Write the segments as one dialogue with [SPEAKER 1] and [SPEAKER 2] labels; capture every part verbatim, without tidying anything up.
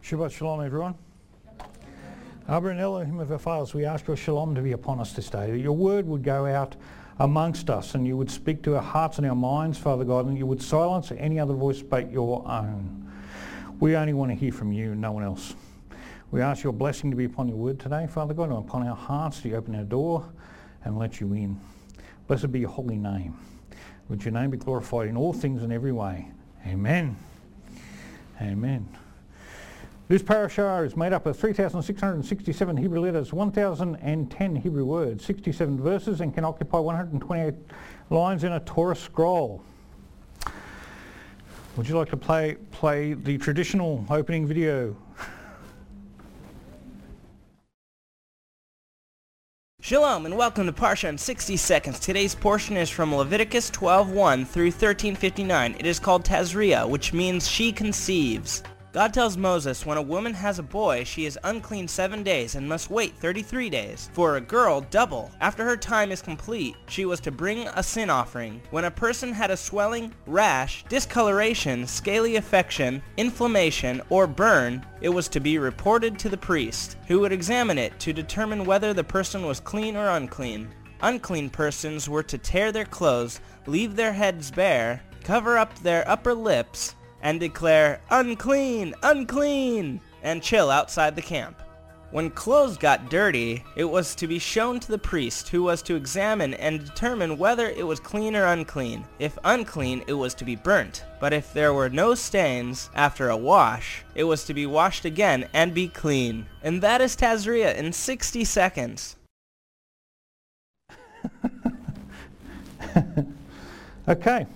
[SPEAKER 1] Shabbat Shalom, everyone. Abba and Elohim of our fathers, we ask your shalom to be upon us this day, that your word would go out amongst us and you would speak to our hearts and our minds, Father God, and you would silence any other voice but your own. We only want to hear from you, no one else. We ask your blessing to be upon your word today, Father God, and upon our hearts, to open our door and let you in. Blessed be your holy name. Would your name be glorified in all things and every way. Amen. Amen. This parashah is made up of three thousand six hundred sixty-seven Hebrew letters, one thousand ten Hebrew words, sixty-seven verses, and can occupy one hundred twenty-eight lines in a Torah scroll. Would you like to play play the traditional opening video?
[SPEAKER 2] Shalom and welcome to Parsha in sixty seconds. Today's portion is from Leviticus twelve one through thirteen fifty-nine. It is called Tazria, which means she conceives. God tells Moses, when a woman has a boy, she is unclean seven days and must wait thirty-three days. For a girl, double. After her time is complete, she was to bring a sin offering. When a person had a swelling, rash, discoloration, scaly affection, inflammation, or burn, it was to be reported to the priest, who would examine it to determine whether the person was clean or unclean. Unclean persons were to tear their clothes, leave their heads bare, cover up their upper lips, and declare, "Unclean! Unclean!" and chill outside the camp. When clothes got dirty, it was to be shown to the priest, who was to examine and determine whether it was clean or unclean. If unclean, it was to be burnt. But if there were no stains after a wash, it was to be washed again and be clean. And that is Tazria in sixty seconds.
[SPEAKER 1] Okay.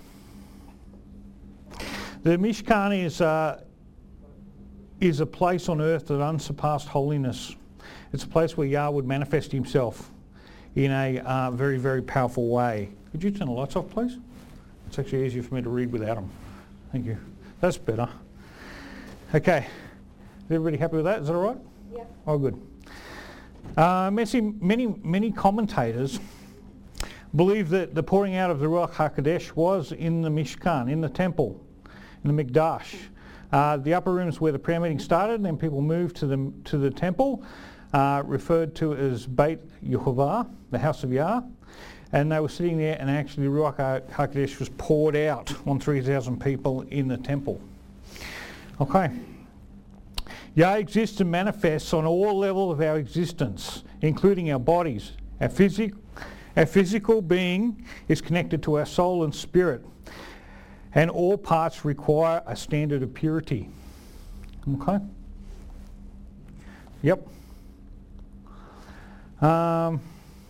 [SPEAKER 1] The Mishkan is, uh, is a place on earth of unsurpassed holiness. It's a place where Yah would manifest himself in a uh, very, very powerful way. Could you turn the lights off, please? It's actually easier for me to read without them. Thank you. That's better. Okay. Is everybody happy with that? Is that all right?
[SPEAKER 3] Yeah.
[SPEAKER 1] Oh, good. Uh, many, many, many commentators believe that the pouring out of the Ruach HaKodesh was in the Mishkan, in the temple, in the Mikdash. Uh, the upper rooms where the prayer meeting started, and then people moved to the to the temple, uh, referred to as Beit Yehovah, the house of Yah, and they were sitting there, and actually the Ruach HaKodesh was poured out on three thousand people in the temple. Okay. Yah exists and manifests on all levels of our existence, including our bodies. Our physic, our physical being is connected to our soul and spirit, and all parts require a standard of purity. Okay? Yep. Um,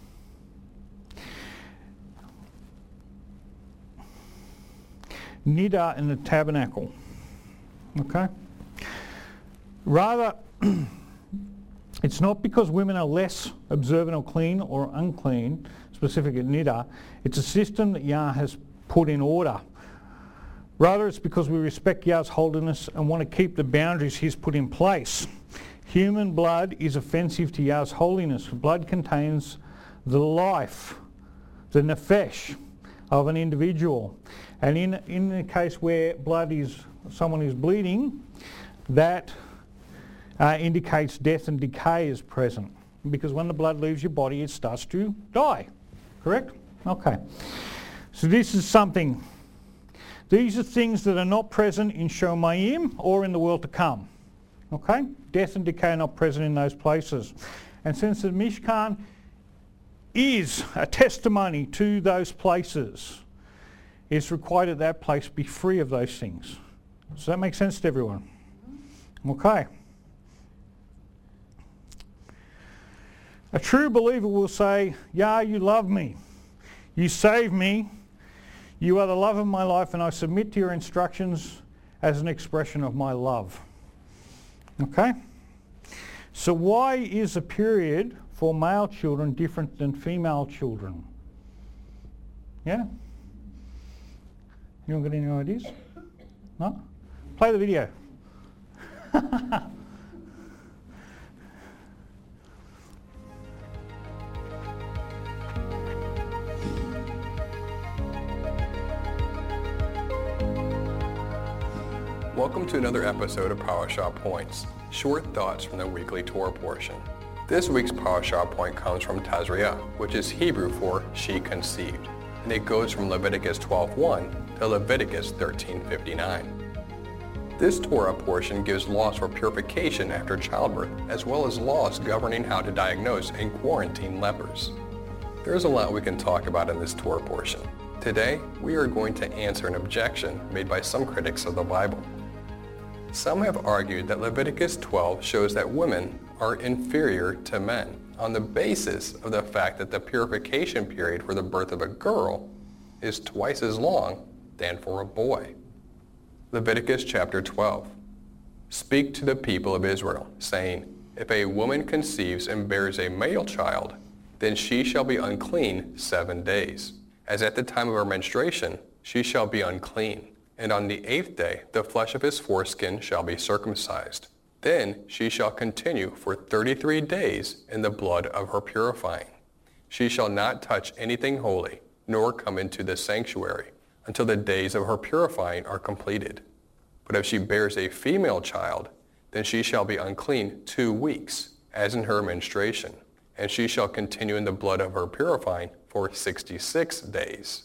[SPEAKER 1] Niddah in the tabernacle. Okay? Rather, it's not because women are less observant or clean or unclean, specific at Niddah. It's a system that Yah has put in order. Rather, it's because we respect Yah's holiness and want to keep the boundaries he's put in place. Human blood is offensive to Yah's holiness. Blood contains the life, the nefesh of an individual. And in, in the case where blood is, someone is bleeding, that uh, indicates death and decay is present. Because when the blood leaves your body, it starts to die. Correct? Okay. So this is something. These are things that are not present in Shomayim or in the world to come. Okay? Death and decay are not present in those places. And since the Mishkan is a testimony to those places, it's required that that place be free of those things. Does that make sense to everyone? Okay. A true believer will say, Yah, you love me. You save me. You are the love of my life, and I submit to your instructions as an expression of my love. Okay? So why is a period for male children different than female children? Yeah? You haven't got any ideas? No? Play the video.
[SPEAKER 4] Welcome to another episode of Parashah Points.
[SPEAKER 3] Short thoughts from the weekly Torah portion. This week's parashah point comes from Tazria, which is Hebrew for she conceived, and it goes from Leviticus twelve one to Leviticus thirteen fifty-nine. This Torah portion gives laws for purification after childbirth, as well as laws governing how to diagnose and quarantine lepers. There's a lot we can talk about in this Torah portion. Today, we are going to answer an objection made by some critics of the Bible. Some have argued that Leviticus twelve shows that women are inferior to men on the basis of the fact that the purification period for the birth of a girl is twice as long than for a boy. Leviticus chapter twelve. Speak to the people of Israel, saying, if a woman conceives and bears a male child, then she shall be unclean seven days. As at the time of her menstruation, she shall be unclean. And on the eighth day, the flesh of his foreskin shall be circumcised. Then she shall continue for thirty-three days in the blood of her purifying. She shall not touch anything holy, nor come into the sanctuary, until the days of her purifying are completed. But if she bears a female child, then she shall be unclean two weeks, as in her menstruation, and she shall continue in the blood of her purifying for sixty-six days.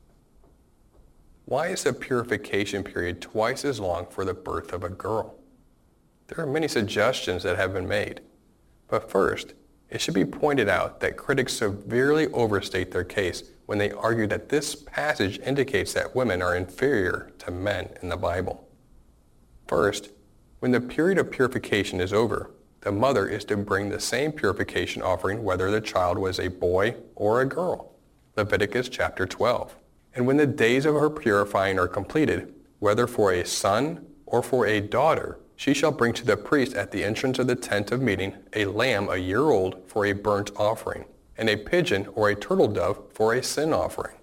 [SPEAKER 3] Why is the purification period twice as long for the birth of a girl? There are many suggestions that have been made. But first, it should be pointed out that critics severely overstate their case when they argue that this passage indicates that women are inferior to men in the Bible. First, when the period of purification is over, the mother is to bring the same purification offering whether the child was a boy or a girl. Leviticus chapter twelve. And when the days of her purifying are completed, whether for a son or for a daughter, she shall bring to the priest at the entrance of the tent of meeting a lamb a year old for a burnt offering, and a pigeon or a turtle dove for a sin offering.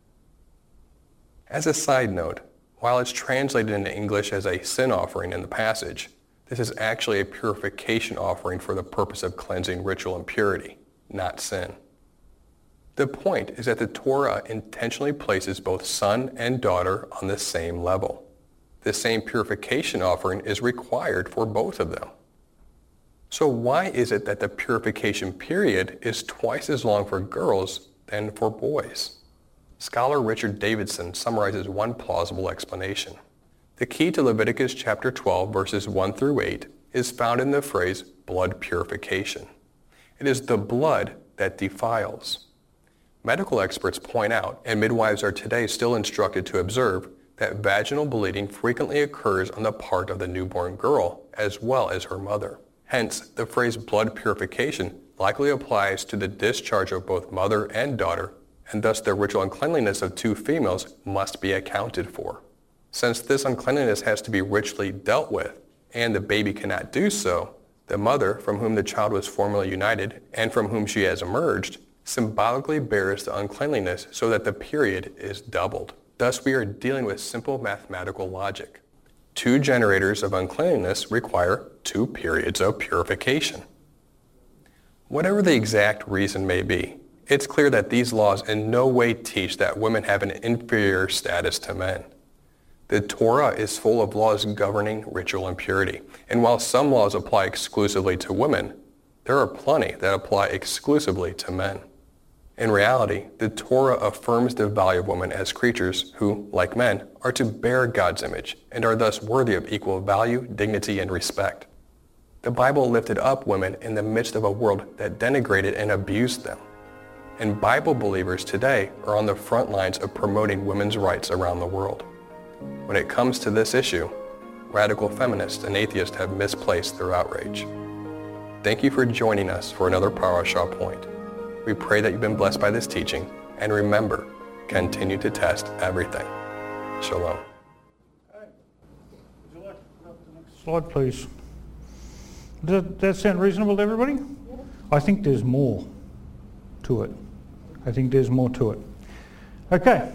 [SPEAKER 3] As a side note, while it's translated into English as a sin offering in the passage, this is actually a purification offering for the purpose of cleansing ritual impurity, not sin. The point is that the Torah intentionally places both son and daughter on the same level. The same purification offering is required for both of them. So why is it that the purification period is twice as long for girls than for boys? Scholar Richard Davidson summarizes one plausible explanation. The key to Leviticus chapter twelve verses one through eight is found in the phrase blood purification. It is the blood that defiles. Medical experts point out, and midwives are today still instructed to observe, that vaginal bleeding frequently occurs on the part of the newborn girl as well as her mother. Hence, the phrase blood purification likely applies to the discharge of both mother and daughter, and thus the ritual uncleanliness of two females must be accounted for. Since this uncleanliness has to be ritually dealt with, and the baby cannot do so, the mother from whom the child was formerly united and from whom she has emerged symbolically bears the uncleanliness so that the period is doubled. Thus, we are dealing with simple mathematical logic. Two generators of uncleanliness require two periods of purification. Whatever the exact reason may be, it's clear that these laws in no way teach that women have an inferior status to men. The Torah is full of laws governing ritual impurity, and while some laws apply exclusively to women, there are plenty that apply exclusively to men. In reality, the Torah affirms the value of women as creatures who, like men, are to bear God's image and are thus worthy of equal value, dignity, and respect. The Bible lifted up women in the midst of a world that denigrated and abused them. And Bible believers today are on the front lines of promoting women's rights around the world. When it comes to this issue, radical feminists and atheists have misplaced their outrage. Thank you for joining us for another Parashah Point. We pray that you've been blessed by this teaching, and remember, continue to test everything. Shalom.
[SPEAKER 1] Okay. Would you like to put up the next slide, please? Does that, that sound reasonable to everybody? Yeah. I think there's more to it. I think there's more to it. Okay.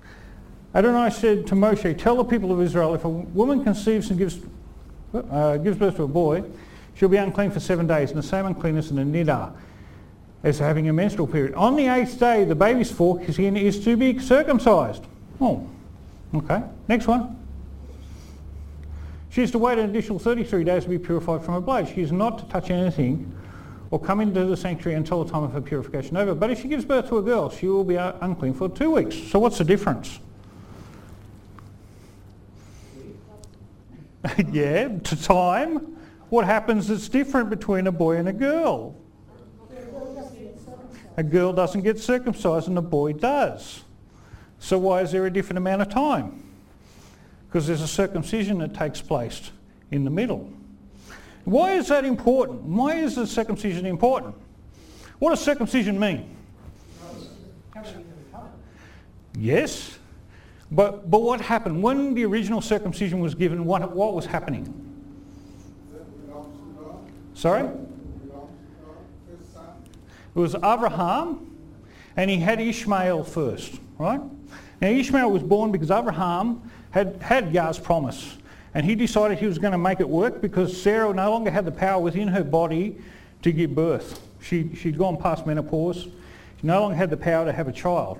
[SPEAKER 1] Adonai said to Moshe, tell the people of Israel, if a woman conceives and gives, uh, gives birth to a boy, she'll be unclean for seven days, and the same uncleanness in a nidar as having a menstrual period. On the eighth day, the baby's foreskin is to be circumcised. Oh, okay. Next one. She is to wait an additional thirty-three days to be purified from her blood. She is not to touch anything or come into the sanctuary until the time of her purification over. But if she gives birth to a girl, she will be unclean for two weeks. So what's the difference? Yeah, to time. What happens that's different between a boy and a girl? A girl doesn't get circumcised and a boy does. So why is there a different amount of time? Because there's a circumcision that takes place in the middle. Why is that important? Why is the circumcision important? What does circumcision mean? Yes, but but what happened when the original circumcision was given? What what was happening? Sorry? It was Abraham, and he had Ishmael first, right? Now Ishmael was born because Abraham had had Yah's promise, and he decided he was going to make it work because Sarah no longer had the power within her body to give birth. She, she'd gone past menopause. She no longer had the power to have a child.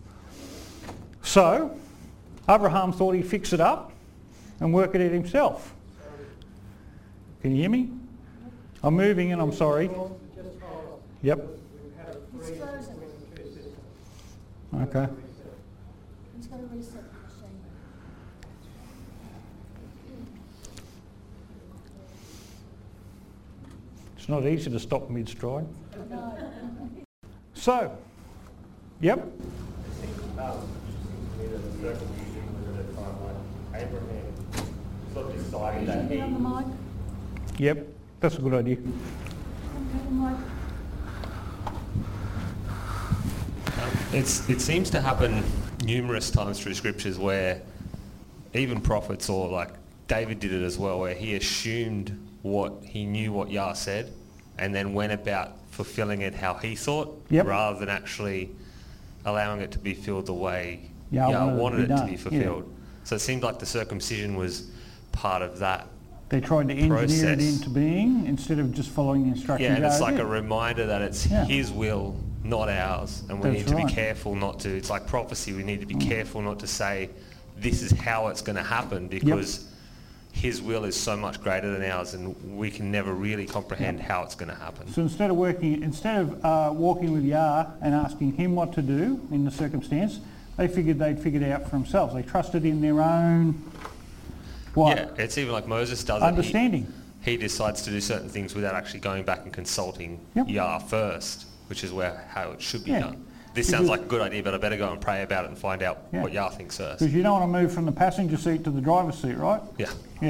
[SPEAKER 1] So Abraham thought he'd fix it up and work it out himself. Can you hear me? I'm moving and I'm sorry. Yep. Okay. It's not easy to stop mid-stride. So, yep. Yep, that's a good idea.
[SPEAKER 4] It's, it seems to happen numerous times through scriptures where even prophets, or like David did it as well, where he assumed what he knew what Yah said and then went about fulfilling it how he thought,
[SPEAKER 1] yep.
[SPEAKER 4] rather than actually allowing it to be filled the way
[SPEAKER 1] Yah,
[SPEAKER 4] Yah
[SPEAKER 1] wanted,
[SPEAKER 4] wanted
[SPEAKER 1] it, to
[SPEAKER 4] it to be fulfilled. Yeah. So it seemed like the circumcision was part of that.
[SPEAKER 1] They tried to engineer
[SPEAKER 4] process.
[SPEAKER 1] it into being instead of just following the instructions.
[SPEAKER 4] Yeah, and it's
[SPEAKER 1] Yah
[SPEAKER 4] like
[SPEAKER 1] did.
[SPEAKER 4] a reminder that it's
[SPEAKER 1] Yeah.
[SPEAKER 4] his will, not ours, and we
[SPEAKER 1] That's
[SPEAKER 4] need to
[SPEAKER 1] right.
[SPEAKER 4] be careful not to, it's like prophecy, we need to be mm. careful not to say this is how it's going to happen, because yep. his will is so much greater than ours and we can never really comprehend yep. how it's going to happen.
[SPEAKER 1] So instead of working, instead of uh, walking with Yah and asking him what to do in the circumstance, they figured they'd figured it out for themselves. They trusted in their own what?
[SPEAKER 4] Yeah, it's even like Moses does
[SPEAKER 1] understanding.
[SPEAKER 4] it. He, he decides to do certain things without actually going back and consulting
[SPEAKER 1] yep.
[SPEAKER 4] Yah first, which is where how it should be
[SPEAKER 1] yeah.
[SPEAKER 4] done. This sounds like a good idea, but I better go and pray about it and find out yeah. what Yah thinks first.
[SPEAKER 1] Because you don't want to move from the passenger seat to the driver's seat, right?
[SPEAKER 4] Yeah.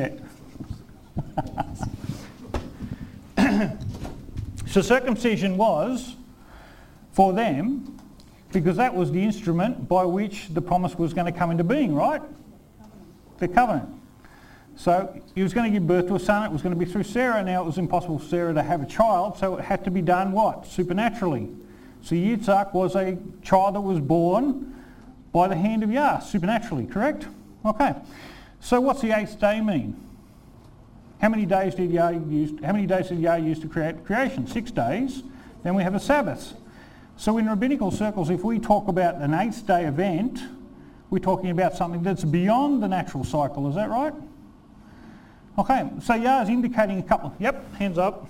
[SPEAKER 1] Yeah. So circumcision was for them because that was the instrument by which the promise was going to come into being, right? The covenant. So he was going to give birth to a son. It was going to be through Sarah. Now it was impossible for Sarah to have a child, so it had to be done what? Supernaturally. So Yitzhak was a child that was born by the hand of Yah, supernaturally, correct? Okay. So what's the eighth day mean? How many days did Yah use? How many days did Yah use to create creation? Six days. Then we have a Sabbath. So in rabbinical circles, if we talk about an eighth day event, we're talking about something that's beyond the natural cycle. Is that right? Okay. So Yah is indicating a couple. Yep. Hands up.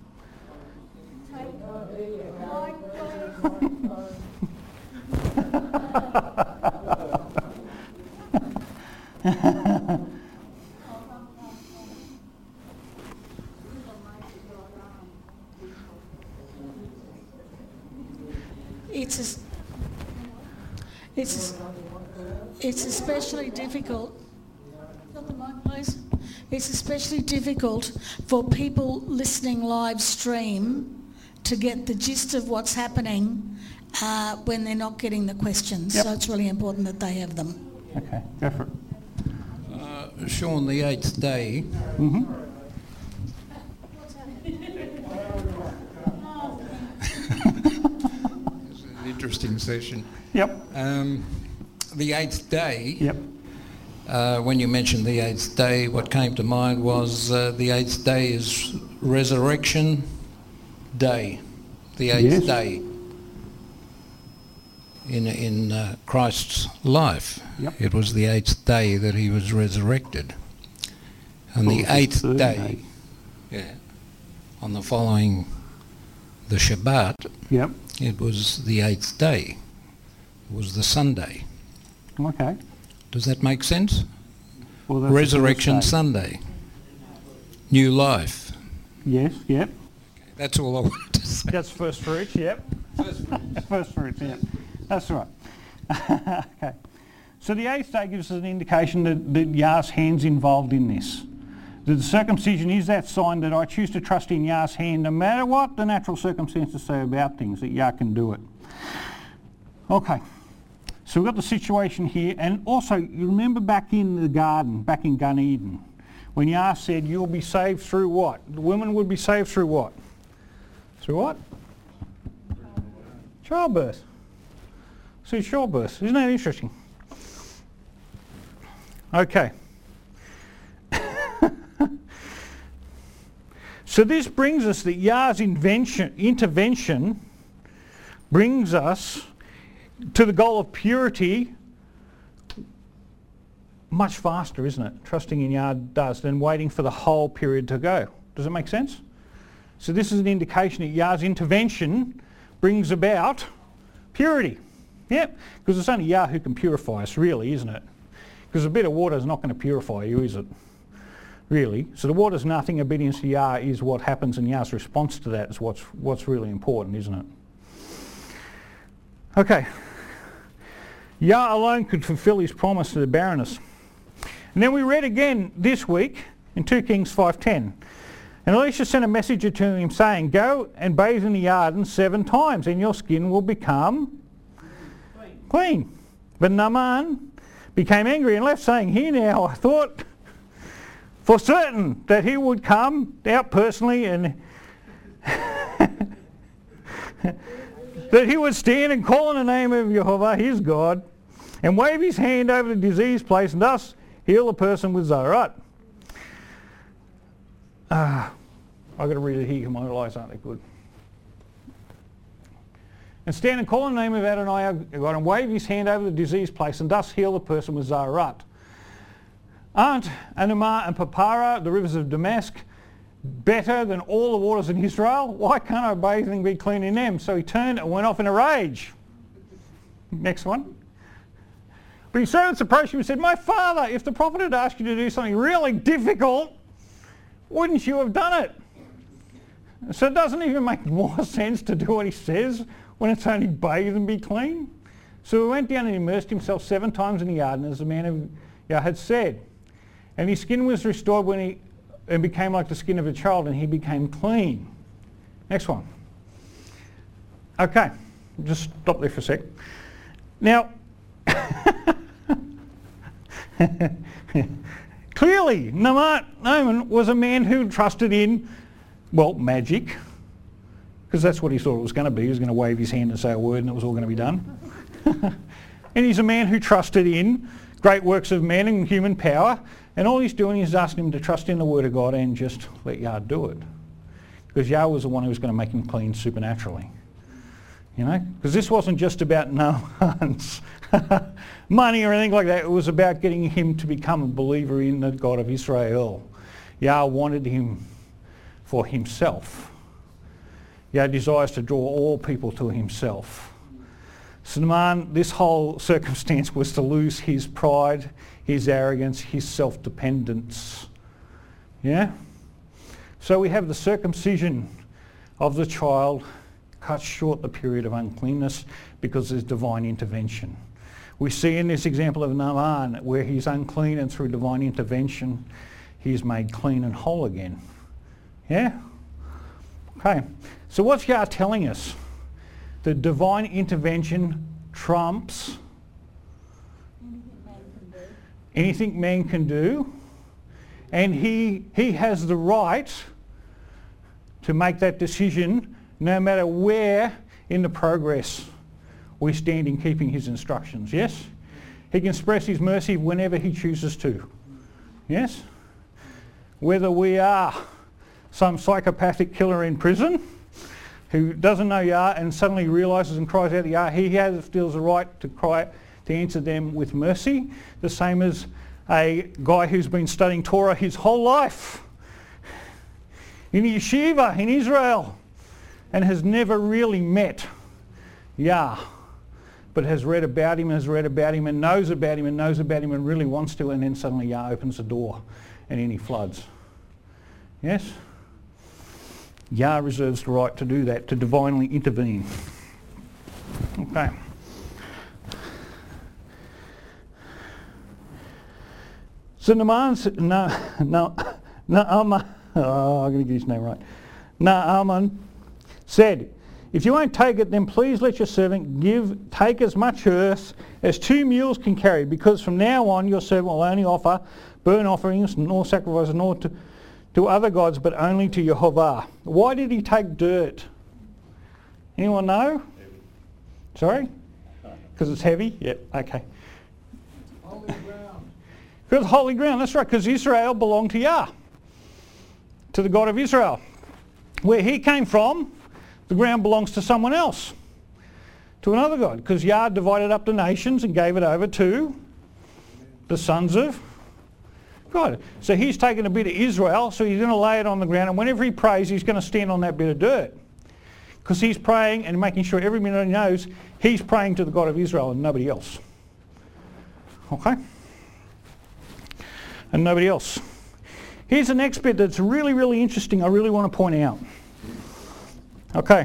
[SPEAKER 5] It's a, it's a, it's especially difficult. Got the mic, please? It's especially difficult for people listening live stream to get the gist of what's happening uh, when they're not getting the questions.
[SPEAKER 1] Yep.
[SPEAKER 5] So it's really important that they have them.
[SPEAKER 1] Okay, go for it.
[SPEAKER 6] Uh, Sean, the eighth day.
[SPEAKER 1] Mm-hmm.
[SPEAKER 6] It's an interesting session.
[SPEAKER 1] Yep.
[SPEAKER 6] Um, the eighth day.
[SPEAKER 1] Yep.
[SPEAKER 6] Uh, when you mentioned the eighth day, what came to mind was uh, the eighth day is resurrection day. The eighth
[SPEAKER 1] yes.
[SPEAKER 6] day in in uh, Christ's life.
[SPEAKER 1] Yep.
[SPEAKER 6] It was the eighth day that he was resurrected. On the
[SPEAKER 7] Oh,
[SPEAKER 6] eighth
[SPEAKER 7] third
[SPEAKER 6] day,
[SPEAKER 7] day.
[SPEAKER 6] yeah, on the following, the Shabbat,
[SPEAKER 7] Yep.
[SPEAKER 6] it was the eighth day. It was the Sunday.
[SPEAKER 7] Okay.
[SPEAKER 6] Does that make sense?
[SPEAKER 7] Well, that's the
[SPEAKER 6] Resurrection
[SPEAKER 7] first day.
[SPEAKER 6] Sunday. New life.
[SPEAKER 7] Yes, yep.
[SPEAKER 6] That's all I wanted to say.
[SPEAKER 1] That's first fruits, yep.
[SPEAKER 7] First fruits, yeah. That's right. Okay. So the eighth day gives us an indication that, that Yah's hand's involved in this. That the circumcision is that sign that I choose to trust in Yah's hand no matter what the natural circumstances say about things, that Yah can do it. Okay. So we've got the situation here, and also you remember back in the garden, back in Gan Eden, when Yah said you'll be saved through what? The women would be saved through what? Through what? Childbirth. See, childbirth. Isn't that interesting? Okay. So this brings us that Yah's invention, intervention brings us to the goal of purity much faster, isn't it? Trusting in Yah does than waiting for the whole period to go. Does it make sense? So this is an indication that Yah's intervention brings about purity. Yep, because it's only Yah who can purify us, really, isn't it? Because a bit of water is not going to purify you, is it? Really. So the water's nothing, obedience to Yah is what happens, and Yah's response to that is what's, what's really important, isn't it? Okay. Yah alone could fulfill his promise to the barrenness. And then we read again this week in two Kings five ten. And Elisha sent a messenger to him saying, go and bathe in the Yarden seven times and your skin will become clean. clean. But Naaman became angry and left, saying, here now, I thought for certain that he would come out personally and that he would stand and call on the name of Jehovah, his God, and wave his hand over the diseased place and thus heal the person with Zarat. Uh, I've got to read it here because my eyes aren't that good. And stand and call on the name of Adonai our God and wave his hand over the diseased place and thus heal the person with Zarat. Aren't Anumah and Papara, the rivers of Damascus, better than all the waters in Israel? Why can't I bathe and be clean in them? So he turned and went off in a rage. Next one. But his servants approached him and said, my father, if the prophet had asked you to do something really difficult, wouldn't you have done it? So it doesn't even make more sense to do what he says when it's only bathe and be clean. So he went down and immersed himself seven times in the Yarden as the man of Yah had said. And his skin was restored when he and became like the skin of a child, and he became clean. Next one. Okay, just stop there for a sec. Now, clearly, Naaman was a man who trusted in, well, magic, because that's what he thought it was going to be. He was going to wave his hand and say a word and it was all going to be done. And he's a man who trusted in great works of men and human power, and all he's doing is asking him to trust in the word of God and just let Yah do it. Because Yah was the one who was going to make him clean supernaturally. You know, because this wasn't just about Naaman's money or anything like that. It was about getting him to become a believer in the God of Israel. Yah wanted him for himself. Yah desires to draw all people to himself. So Naaman, this whole circumstance was to lose his pride, his arrogance, his self-dependence. Yeah? So we have the circumcision of the child cuts short the period of uncleanness because there's divine intervention. We see in this example of Naaman where he's unclean and through divine intervention he's made clean and whole again. Yeah? Okay. So what's Yah telling us? The divine intervention trumps anything man can do, and he, he has the right to make that decision no matter where in the progress we stand in keeping his instructions. Yes? He can express his mercy whenever he chooses to. Yes? Whether we are some psychopathic killer in prison who doesn't know Yah and suddenly realises and cries out to Yah, he has, feels the right to cry, to answer them with mercy, the same as
[SPEAKER 1] a guy who's been studying Torah his whole life in yeshiva in Israel and has never really met Yah, but has read about him, has read about him and knows about him and knows about him and really wants to, and then suddenly Yah opens the door and in he floods. Yes? Yah reserves the right to do that, to divinely intervene. Okay. So Naaman's, no, no, Naaman, oh, I'm going to get his name right. Naaman said, if you won't take it, then please let your servant give, take as much earth as two mules can carry, because from now on your servant will only offer burnt offerings, nor sacrifices, nor to, to other gods, but only to Jehovah. Why did he take dirt? Anyone know? Heavy. Sorry? Because it's heavy? Yep, okay.
[SPEAKER 6] Holy ground.
[SPEAKER 1] Because holy ground, that's right, because Israel belonged to Yah, to the God of Israel. Where he came from, the ground belongs to someone else, to another God, because Yah divided up the nations and gave it over to the sons of God. So he's taken a bit of Israel, so he's going to lay it on the ground, and whenever he prays, he's going to stand on that bit of dirt, because he's praying and making sure every minute he knows he's praying to the God of Israel and nobody else. Okay? And nobody else. Here's the next bit that's really, really interesting. I really want to point out. Okay.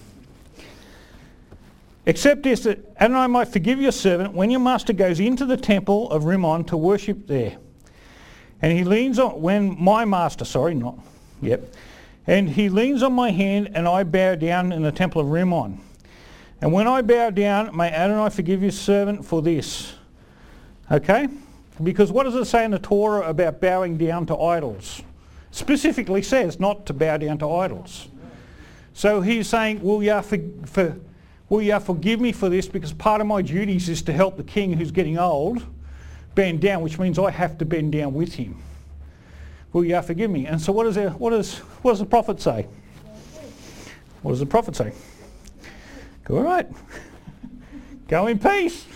[SPEAKER 1] Except this, that Adonai might forgive your servant when your master goes into the temple of Rimmon to worship there. And he leans on, when my master, sorry, not, yep. And he leans on my hand and I bow down in the temple of Rimmon. And when I bow down, may Adonai forgive your servant for this. Okay? Because what does it say in the Torah about bowing down to idols? Specifically says not to bow down to idols. So he's saying, will Yah, for, for, will Yah forgive me for this, because part of my duties is to help the king who's getting old bend down, which means I have to bend down with him. Will Yah forgive me? And so what, is there, what, is, what does the prophet say? What does the prophet say? Go all right. Go in peace.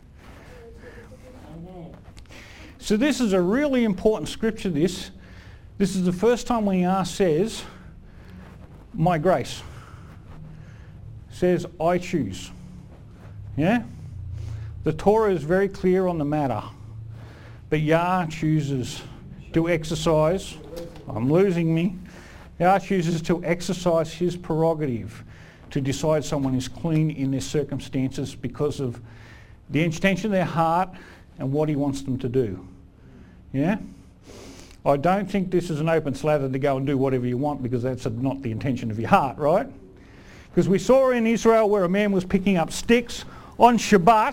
[SPEAKER 1] So this is a really important scripture, this. This is the first time when Yah says, my grace. Says, I choose. Yeah? The Torah is very clear on the matter. But Yah chooses to exercise, I'm losing me, Yah chooses to exercise his prerogative to decide someone is clean in their circumstances because of the intention of their heart and what he wants them to do. Yeah? I don't think this is an open slather to go and do whatever you want, because that's not the intention of your heart, right? Because we saw in Israel where a man was picking up sticks on Shabbat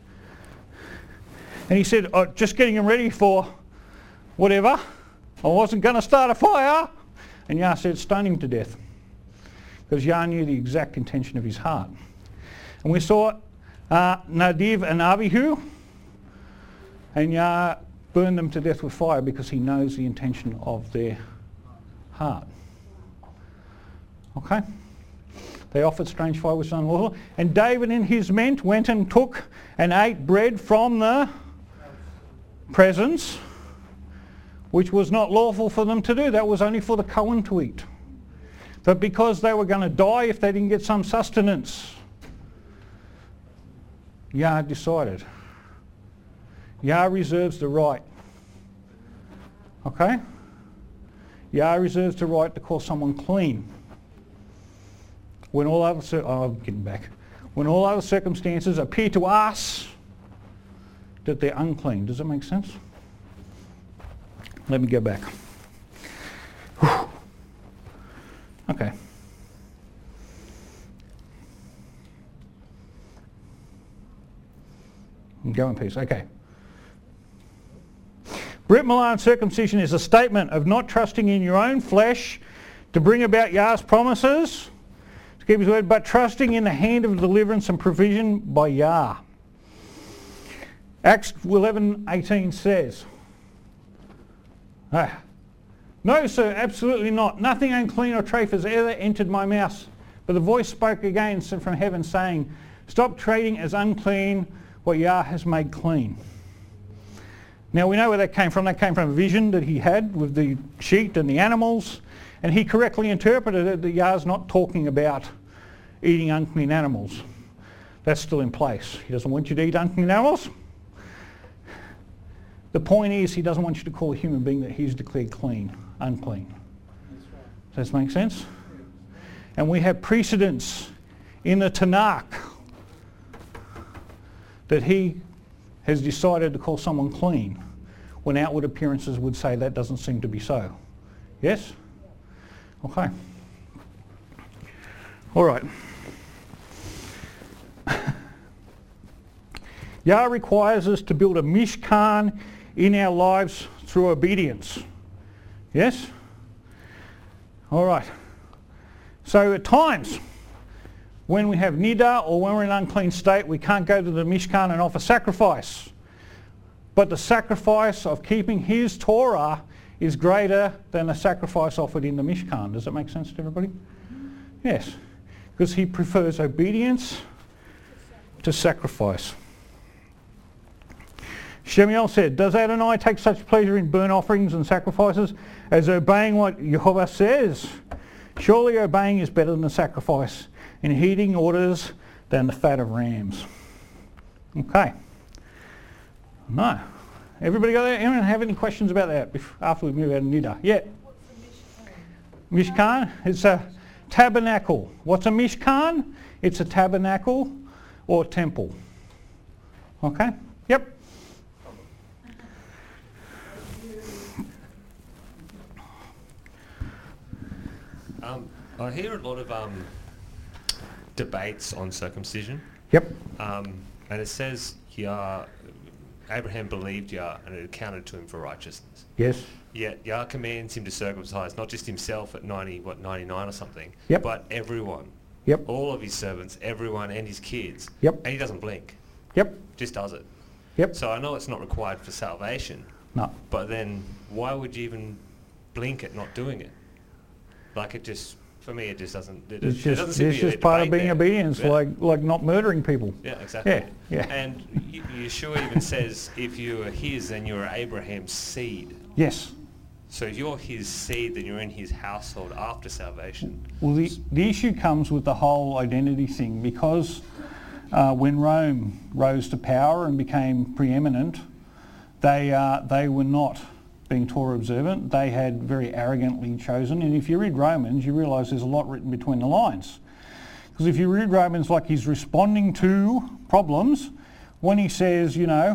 [SPEAKER 1] and he said, oh, just getting them ready for whatever. I wasn't going to start a fire. And Yah said, stone him to death. Because Yah knew the exact intention of his heart. And we saw uh, Nadav and Abihu, and Yah burned them to death with fire because he knows the intention of their heart. Okay? They offered strange fire which was unlawful. And David and his men went and took and ate bread from the presence, which was not lawful for them to do. That was only for the Cohen to eat. But because they were going to die if they didn't get some sustenance, Yah decided. Yah reserves the right. Okay? Yah reserves the right to call someone clean. When all other cir- oh, I'm getting back. When all other circumstances appear to us that they're unclean. Does that make sense? Let me go back. Whew. Okay. Go in peace. Okay. Brit Milan circumcision is a statement of not trusting in your own flesh to bring about Yah's promises, to keep his word, but trusting in the hand of deliverance and provision by Yah. Acts eleven eighteen says, ah, no, sir, absolutely not. Nothing unclean or trafe has ever entered my mouth. But the voice spoke again from heaven, saying, stop trading as unclean what Yah has made clean. Now we know where that came from. That came from a vision that he had with the sheep and the animals, and he correctly interpreted it that Yah's not talking about eating unclean animals. That's still in place. He doesn't want you to eat unclean animals. The point is, he doesn't want you to call a human being that he's declared clean, unclean. Does that make sense? And we have precedents in the Tanakh that he has decided to call someone clean when outward appearances would say that doesn't seem to be so. Yes? Okay. All right. Yah requires us to build a mishkan in our lives through obedience. Yes? All right. So at times, when we have niddah or when we're in an unclean state, we can't go to the mishkan and offer sacrifice. But the sacrifice of keeping his Torah is greater than the sacrifice offered in the mishkan. Does that make sense to everybody? Yes. Because he prefers obedience to sacrifice. Shemuel said, does Adonai take such pleasure in burnt offerings and sacrifices as obeying what Jehovah says? Surely obeying is better than the sacrifice, and heeding orders than the fat of rams. Okay. No. Everybody got that? Anyone have any questions about that after we move out of Niddah? Yeah. What's a Mishkan? Mishkan? It's a tabernacle. What's a Mishkan? It's a tabernacle or temple. Okay? Yep.
[SPEAKER 4] Um, I hear a lot of um, debates on circumcision.
[SPEAKER 1] Yep.
[SPEAKER 4] Um, and it says Yah, Abraham believed Yah and it accounted to him for righteousness.
[SPEAKER 1] Yes.
[SPEAKER 4] Yet Yah commands him to circumcise not just himself at ninety, what, ninety-nine or something,
[SPEAKER 1] yep.
[SPEAKER 4] but everyone.
[SPEAKER 1] Yep.
[SPEAKER 4] All of his servants, everyone and his kids.
[SPEAKER 1] Yep.
[SPEAKER 4] And he doesn't blink.
[SPEAKER 1] Yep.
[SPEAKER 4] Just does it.
[SPEAKER 1] Yep.
[SPEAKER 4] So I know it's not required for salvation.
[SPEAKER 1] No.
[SPEAKER 4] But then why would you even blink at not doing it? Like it just, for me, it just doesn't. It,
[SPEAKER 1] It's
[SPEAKER 4] it
[SPEAKER 1] just,
[SPEAKER 4] doesn't
[SPEAKER 1] it's
[SPEAKER 4] seem to be
[SPEAKER 1] just
[SPEAKER 4] a
[SPEAKER 1] part of
[SPEAKER 4] debate
[SPEAKER 1] being
[SPEAKER 4] there.
[SPEAKER 1] obedience,
[SPEAKER 4] Yeah.
[SPEAKER 1] like like not murdering people.
[SPEAKER 4] Yeah, exactly.
[SPEAKER 1] Yeah, yeah.
[SPEAKER 4] And y- Yeshua even says, if you are his, then you're Abraham's seed.
[SPEAKER 1] Yes.
[SPEAKER 4] So if you're his seed, then you're in his household after salvation.
[SPEAKER 1] Well, the, the issue comes with the whole identity thing because uh, when Rome rose to power and became preeminent, they uh, they were not being Torah observant. They had very arrogantly chosen. And if you read Romans, you realise there's a lot written between the lines. Because if you read Romans like he's responding to problems, when he says, you know,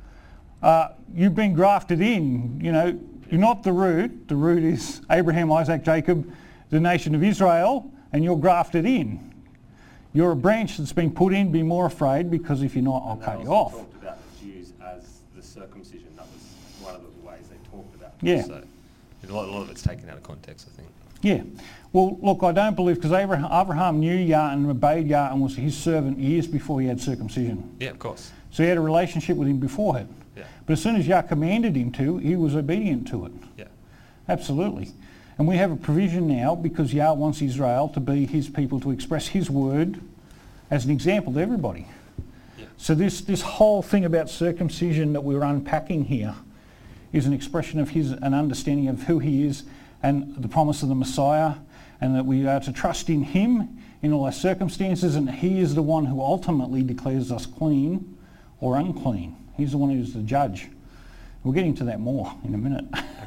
[SPEAKER 1] uh, you've been grafted in, you know, you're not the root. The root is Abraham, Isaac, Jacob, the nation of Israel, and you're grafted in. You're a branch that's been put in. Be more afraid, because if you're not, I'll cut you off.
[SPEAKER 4] Talked about the Jews as the circumcision. That was one of the ways they talked about it.
[SPEAKER 1] Yeah.
[SPEAKER 4] So a lot, a lot of it's taken out of context, I think.
[SPEAKER 1] Yeah. Well, look, I don't believe, because Abraham, Abraham knew Yah and obeyed Yah and was his servant years before he had circumcision.
[SPEAKER 4] Yeah, of course.
[SPEAKER 1] So he had a relationship with him beforehand.
[SPEAKER 4] Yeah.
[SPEAKER 1] But as soon as Yah commanded him to, he was obedient to it.
[SPEAKER 4] Yeah.
[SPEAKER 1] Absolutely. And we have a provision now because Yah wants Israel to be his people, to express his word as an example to everybody.
[SPEAKER 4] Yeah.
[SPEAKER 1] So this, this whole thing about circumcision that we're unpacking here is an expression of his, an understanding of who he is and the promise of the Messiah, and that we are to trust in him in all our circumstances, and he is the one who ultimately declares us clean or unclean. He's the one who's the judge. We'll get into that more in a minute.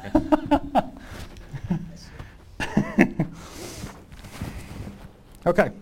[SPEAKER 1] Okay.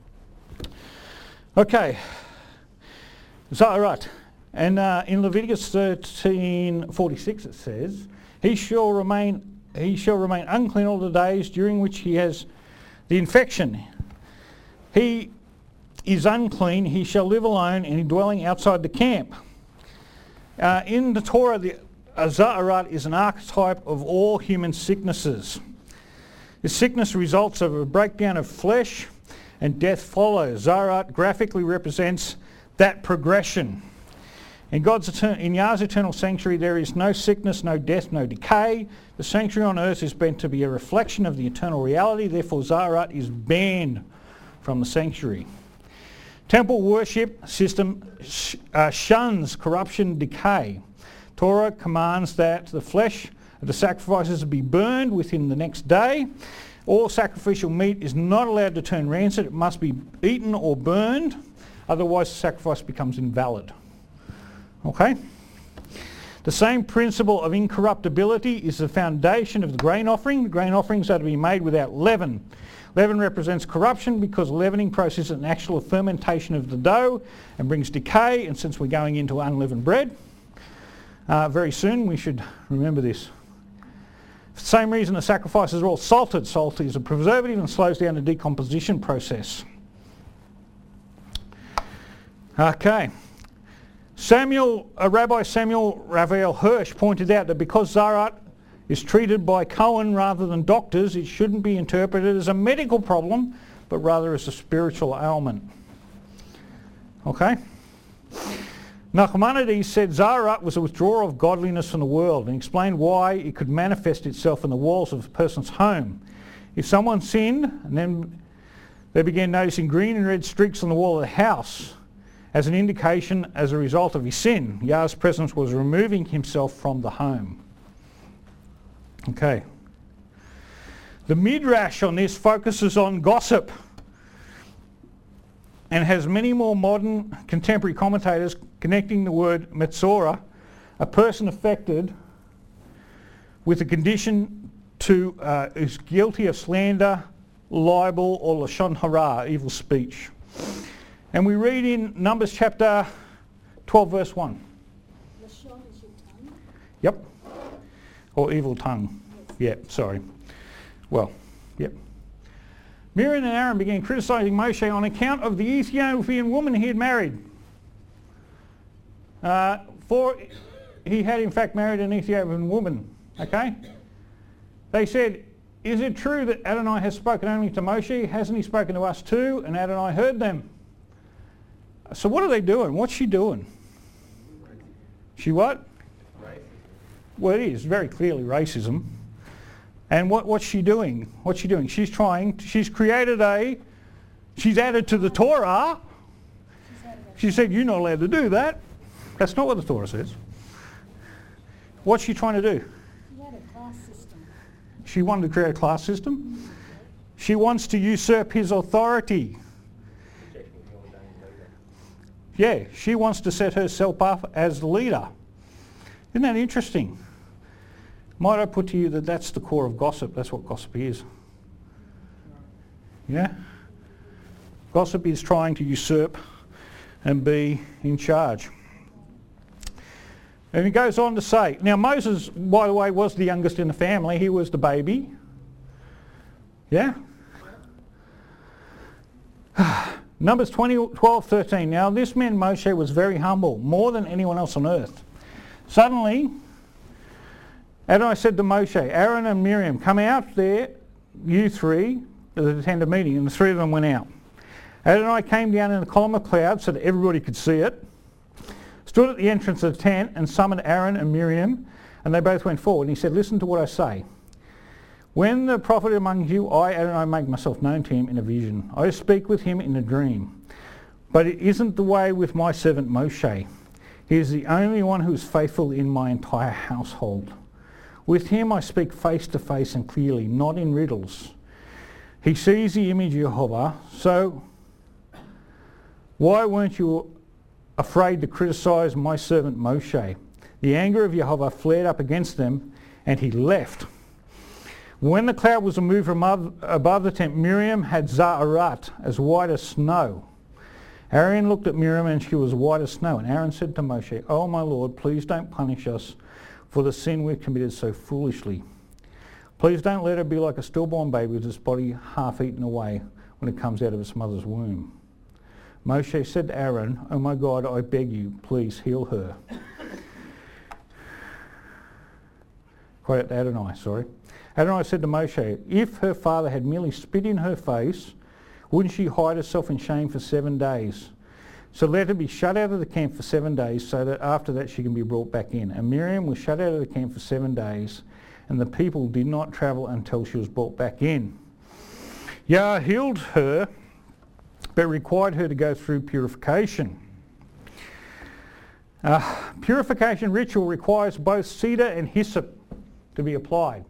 [SPEAKER 1] Okay. So, all right. And uh, in Leviticus thirteen forty-six it says, he shall remain he shall remain unclean all the days during which he has the infection. He is unclean, he shall live alone in a dwelling outside the camp. Uh, in the Torah, the Za'arat is an archetype of all human sicknesses. The sickness results of a breakdown of flesh, and death follows. Za'arat graphically represents that progression. In God's etern- in Yah's eternal sanctuary, there is no sickness, no death, no decay. The sanctuary on earth is meant to be a reflection of the eternal reality. Therefore, Za'arat is banned from the sanctuary. Temple worship system sh- uh, shuns corruption, decay. Torah commands that the flesh of the sacrifices be burned within the next day. All sacrificial meat is not allowed to turn rancid. It must be eaten or burned, otherwise the sacrifice becomes invalid. Okay? The same principle of incorruptibility is the foundation of the grain offering. The grain offerings are to be made without leaven. Leaven represents corruption because the leavening process is an actual fermentation of the dough and brings decay, and since we're going into unleavened bread, uh, very soon we should remember this. For the same reason the sacrifices are all salted. Salt is a preservative and slows down the decomposition process. Okay. Samuel, uh, Rabbi Samuel Raphael Hirsch pointed out that because Zarat is treated by Cohen rather than doctors, it shouldn't be interpreted as a medical problem, but rather as a spiritual ailment. Okay? Nachmanides said Zarat was a withdrawal of godliness from the world and explained why it could manifest itself in the walls of a person's home. If someone sinned and then they began noticing green and red streaks on the wall of the house, as an indication as a result of his sin, Yah's presence was removing himself from the home. Okay. The Midrash on this focuses on gossip and has many more modern contemporary commentators connecting the word Metzora, a person affected with a condition to uh, is guilty of slander, libel or lashon hara, evil speech. And we read in Numbers chapter twelve verse one.
[SPEAKER 5] Lashon is your tongue?
[SPEAKER 1] Yep. Or evil tongue. Yes. Yeah, sorry. Well, yep. Miriam and Aaron began criticizing Moshe on account of the Ethiopian woman he had married. Uh, for he had in fact married an Ethiopian woman. Okay? They said, is it true that Adonai has spoken only to Moshe? Hasn't he spoken to us too? And Adonai heard them. So what are they doing? What's she doing? She what? Well, it is very clearly racism. And what, what's she doing? What's she doing? She's trying, she's created a, she's added to the Torah. She said, you're not allowed to do that. That's not what the Torah says. What's she trying to do?
[SPEAKER 5] She had a class system.
[SPEAKER 1] She wanted to create a class system. She wants to usurp his authority. Yeah, she wants to set herself up as the leader. Isn't that interesting? Might I put to you that that's the core of gossip? That's what gossip is. Yeah? Gossip is trying to usurp and be in charge. And he goes on to say, now Moses, by the way, was the youngest in the family. He was the baby. Yeah? Numbers twenty, twelve, thirteen. Now this man Moshe was very humble, more than anyone else on earth. Suddenly, Adonai said to Moshe, Aaron and Miriam, come out there, you three, to attend a meeting. And the three of them went out. Adonai came down in a column of cloud so that everybody could see it, stood at the entrance of the tent and summoned Aaron and Miriam, and they both went forward. And he said, listen to what I say. When the prophet among you, I, Adonai, make myself known to him in a vision. I speak with him in a dream. But it isn't the way with my servant Moshe. He is the only one who is faithful in my entire household. With him I speak face to face and clearly, not in riddles. He sees the image of Jehovah, so why weren't you afraid to criticize my servant Moshe? The anger of Jehovah flared up against them, and he left. When the cloud was removed from above the tent, Miriam had za'arat, as white as snow. Aaron looked at Miriam, and she was white as snow. And Aaron said to Moshe, oh my Lord, please don't punish us for the sin we've committed so foolishly. Please don't let her be like a stillborn baby with its body half eaten away when it comes out of its mother's womb. Moshe said to Aaron, oh my God, I beg you, please heal her. Quote out to Adonai, sorry. Adonai said to Moshe, if her father had merely spit in her face, wouldn't she hide herself in shame for seven days? So let her be shut out of the camp for seven days so that after that she can be brought back in. And Miriam was shut out of the camp for seven days, and the people did not travel until she was brought back in. Yah healed her, but required her to go through purification. Uh, purification ritual requires both cedar and hyssop to be applied.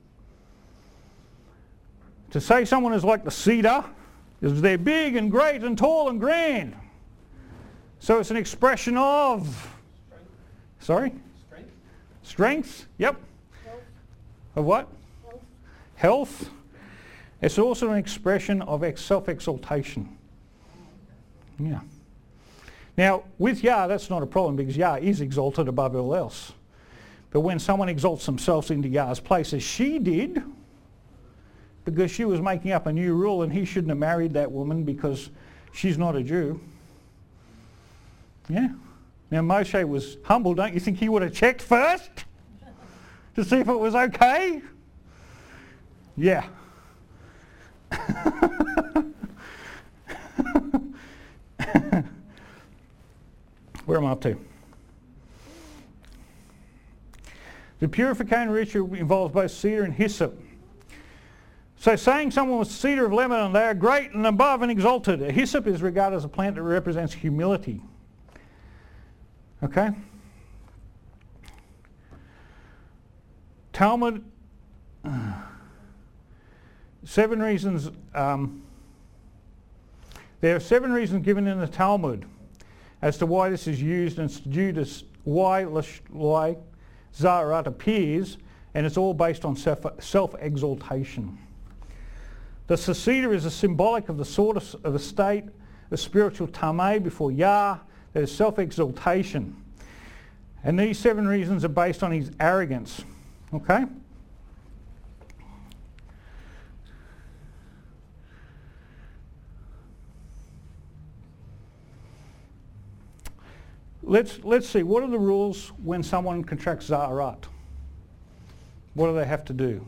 [SPEAKER 1] To say someone is like the cedar is they're big and great and tall and grand. So it's an expression of... Strength. Sorry? Strength. Strength, yep. Health. Of what? Health. Health. It's also an expression of ex- self-exaltation. Yeah. Now, with Yah, that's not a problem because Yah is exalted above all else. But when someone exalts themselves into Yah's place, as she did, because she was making up a new rule and he shouldn't have married that woman because she's not a Jew. Yeah. Now, Moshe was humble. Don't you think he would have checked first to see if it was okay? Yeah. Where am I up to? The purification ritual involves both cedar and hyssop. So saying someone was cedar of Lebanon, they are great and above and exalted. A hyssop is regarded as a plant that represents humility. Okay? Talmud, uh, seven reasons, um, there are seven reasons given in the Talmud as to why this is used, and it's due to why, why Zaharat appears, and it's all based on self, self-exaltation. The cedar is a symbolic of the sort of, of a state of spiritual tameh before Yah, that is self-exaltation. And these seven reasons are based on his arrogance. Okay? Let's, let's see, what are the rules when someone contracts Zaharat? What do they have to do?